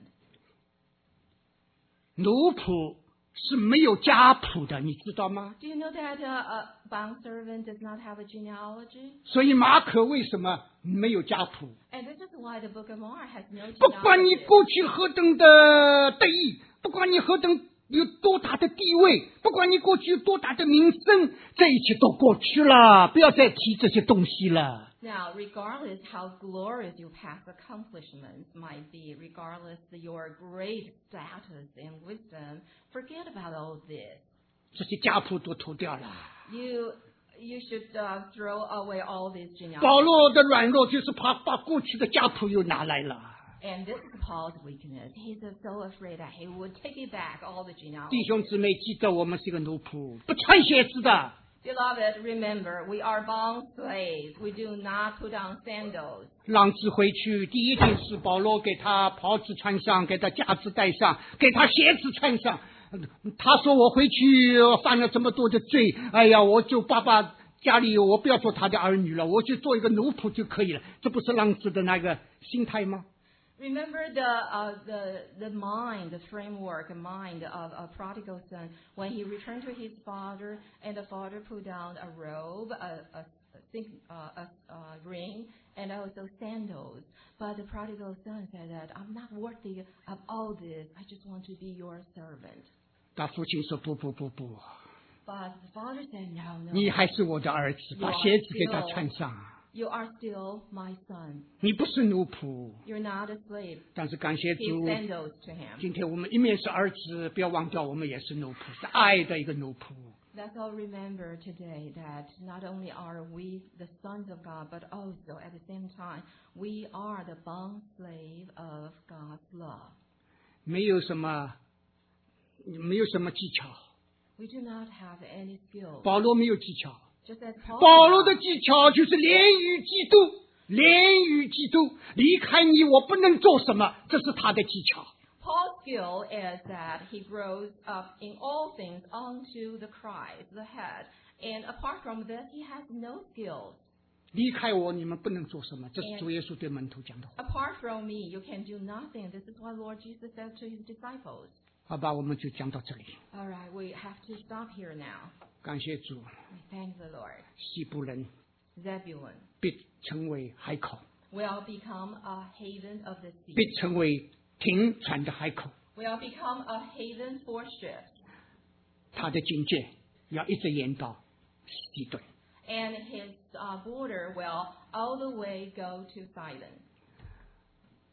A: 奴仆是没有家谱的，你知道吗？
B: Do you know that uh, a bound servant does not have a genealogy?
A: 所以马可为什么没有家谱？
B: And this is why the book of Mark has no
A: 不管你
B: genealogy.
A: 过去何等的得意，不管你何等有多大的地位，不管你过去有多大的名声，这一切都过去了，不要再提这些东西了。
B: Now, regardless how glorious your past accomplishments might be, regardless your great status and wisdom, forget about all this.
A: 这些家谱都脱掉了。
B: You you should uh, throw away all these
A: 保
B: genealogies.
A: 罗的软弱就是怕把过去的家谱又拿来了。
B: And this is Paul's weakness. He's so afraid that he would take it back, all the
A: 弟
B: genealogies.
A: 兄姊妹，记得我们是一个奴仆，不穿鞋子的。
B: Beloved, remember, we are bound slaves. We do not put on sandals.
A: 浪子回去，第一件事，保罗给他袍子穿上，给他夹子戴上，给他鞋子穿上。他说：“我回去我犯了这么多的罪，哎呀，我就爸爸家里我不要做他的儿女了，我就做一个奴仆就可以了。”这不是浪子的那个心态吗？
B: Remember the uh, the the mind, the framework, the mind of a prodigal son when he returned to his father, and the father put down a robe, a a, a, think, uh, a, a ring, and also sandals. But the prodigal son said that I'm not worthy of all this. I just want to be your servant.
A: 他父亲说：“不不不不，
B: But the father said, No, no.
A: 你还是我的儿子，把鞋子给他穿上。
B: You are still my son.
A: 你不是奴仆，
B: You're not a slave.
A: 但是感谢
B: Give
A: 主，
B: sandals to him.
A: 今天我们一面是儿子，不要忘掉我们也是奴仆，是爱的一个奴仆。
B: Let's all remember today that not only are we the sons of God, but also at the same time, we are the bond slave of God's love.
A: 没有什么，没有什么技巧。
B: We do not have any skill.
A: 保罗没有技巧，
B: Just as Paul
A: 保
B: did
A: 罗的
B: not.
A: 技巧就是连于基督，连于基督，离开你我不能做什么，这是他的技巧。
B: Paul's skill is that he grows up in all things unto the Christ, the head. And apart from this, he has no skills.
A: 离开我，你们不能做什么，这是主耶稣对门徒讲的话。
B: Apart from me, you can do nothing. This is what Lord Jesus said to his disciples.
A: 好吧，我们就讲到这里。
B: All right, we have to stop here now.
A: 感谢主，
B: We thank the Lord.
A: 西部人
B: Zebulun
A: 必成为海口，
B: will become a haven of the sea.
A: 必成为停船的海口。
B: Will become a haven for ships.
A: 他的境界要一直延到西顿。
B: And his uh, border will all the way go to Sidon.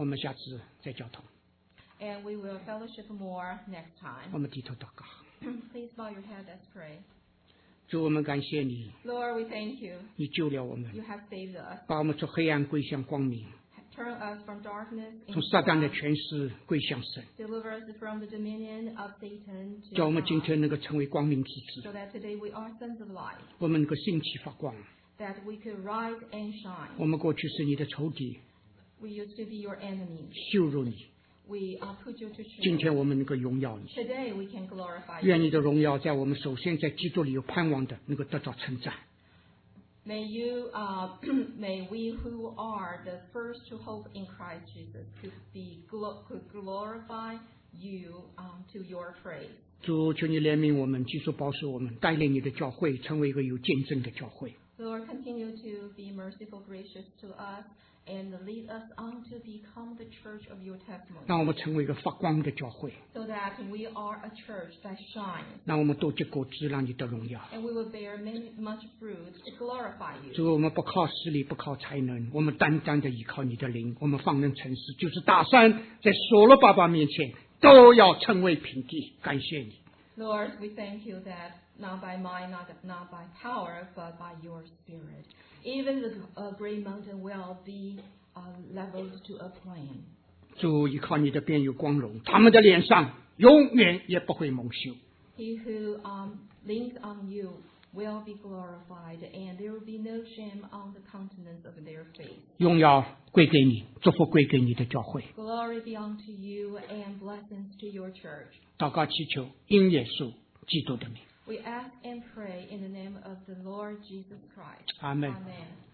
A: 我们下次再交通。
B: And we will fellowship more next
A: 我
B: time.
A: 们低头祷告。
B: Please bow your head, let's pray.
A: 主，我们感谢你，
B: Lord, we thank you.
A: 你救了我们，
B: You have saved us.
A: 把我们从黑暗归向光明，
B: Turn us from darkness
A: 从
B: into
A: 撒旦的
B: light.
A: 权势归向神，
B: Deliver us from the dominion of Satan
A: 叫
B: to
A: 我们今
B: God.
A: 天能够成为光明之子，
B: So that today we are sons of light.
A: 我们能够兴起发光。
B: That we could rise and shine.
A: 我们过去是你的仇敌，
B: We used to be your enemies.
A: 羞辱你，
B: We uh, put you to
A: 今
B: shame.
A: 天我们能够荣耀你。
B: Today we can glorify
A: 愿
B: you.
A: 你的荣耀在我们首先在基督里有盼望的，能够得到称赞。
B: May you, uh, may we who are the first to hope in Christ Jesus could be glo- could glorify you um, to your praise.
A: 主，求你怜悯我们，继续保守我们，带领你的教会成为一个有见证的教会。
B: Lord, continue to be merciful, gracious to us, and lead us on to become the church of your testimony,
A: 让我们成为一个发光的教会，
B: so that we are a church that shines,
A: 让我们多结果子，让你得荣耀。
B: and we will bear many, much fruit to glorify you.
A: 主，我们不靠实力，不靠才能，我们单单的依靠你的灵。我们方能成事，就是大山在所罗巴伯面前都要成为平地。感谢你。
B: Lord, we thank you that not by might, not, not by power, but by your Spirit. Even the uh, great mountain will be uh, leveled to a plain.
A: 主，依靠你的便有光荣，他们的脸上永远也不会蒙羞。
B: He who um, leans on you will be glorified, and there will be no shame on the countenance of their face.
A: 荣耀归给你，祝福归给你的教会。
B: Glory be unto you, and blessings to your church.
A: 祷告祈求，因耶稣基督的名，
B: We ask and pray in the name of the Lord Jesus Christ.
A: 阿门。
B: Amen.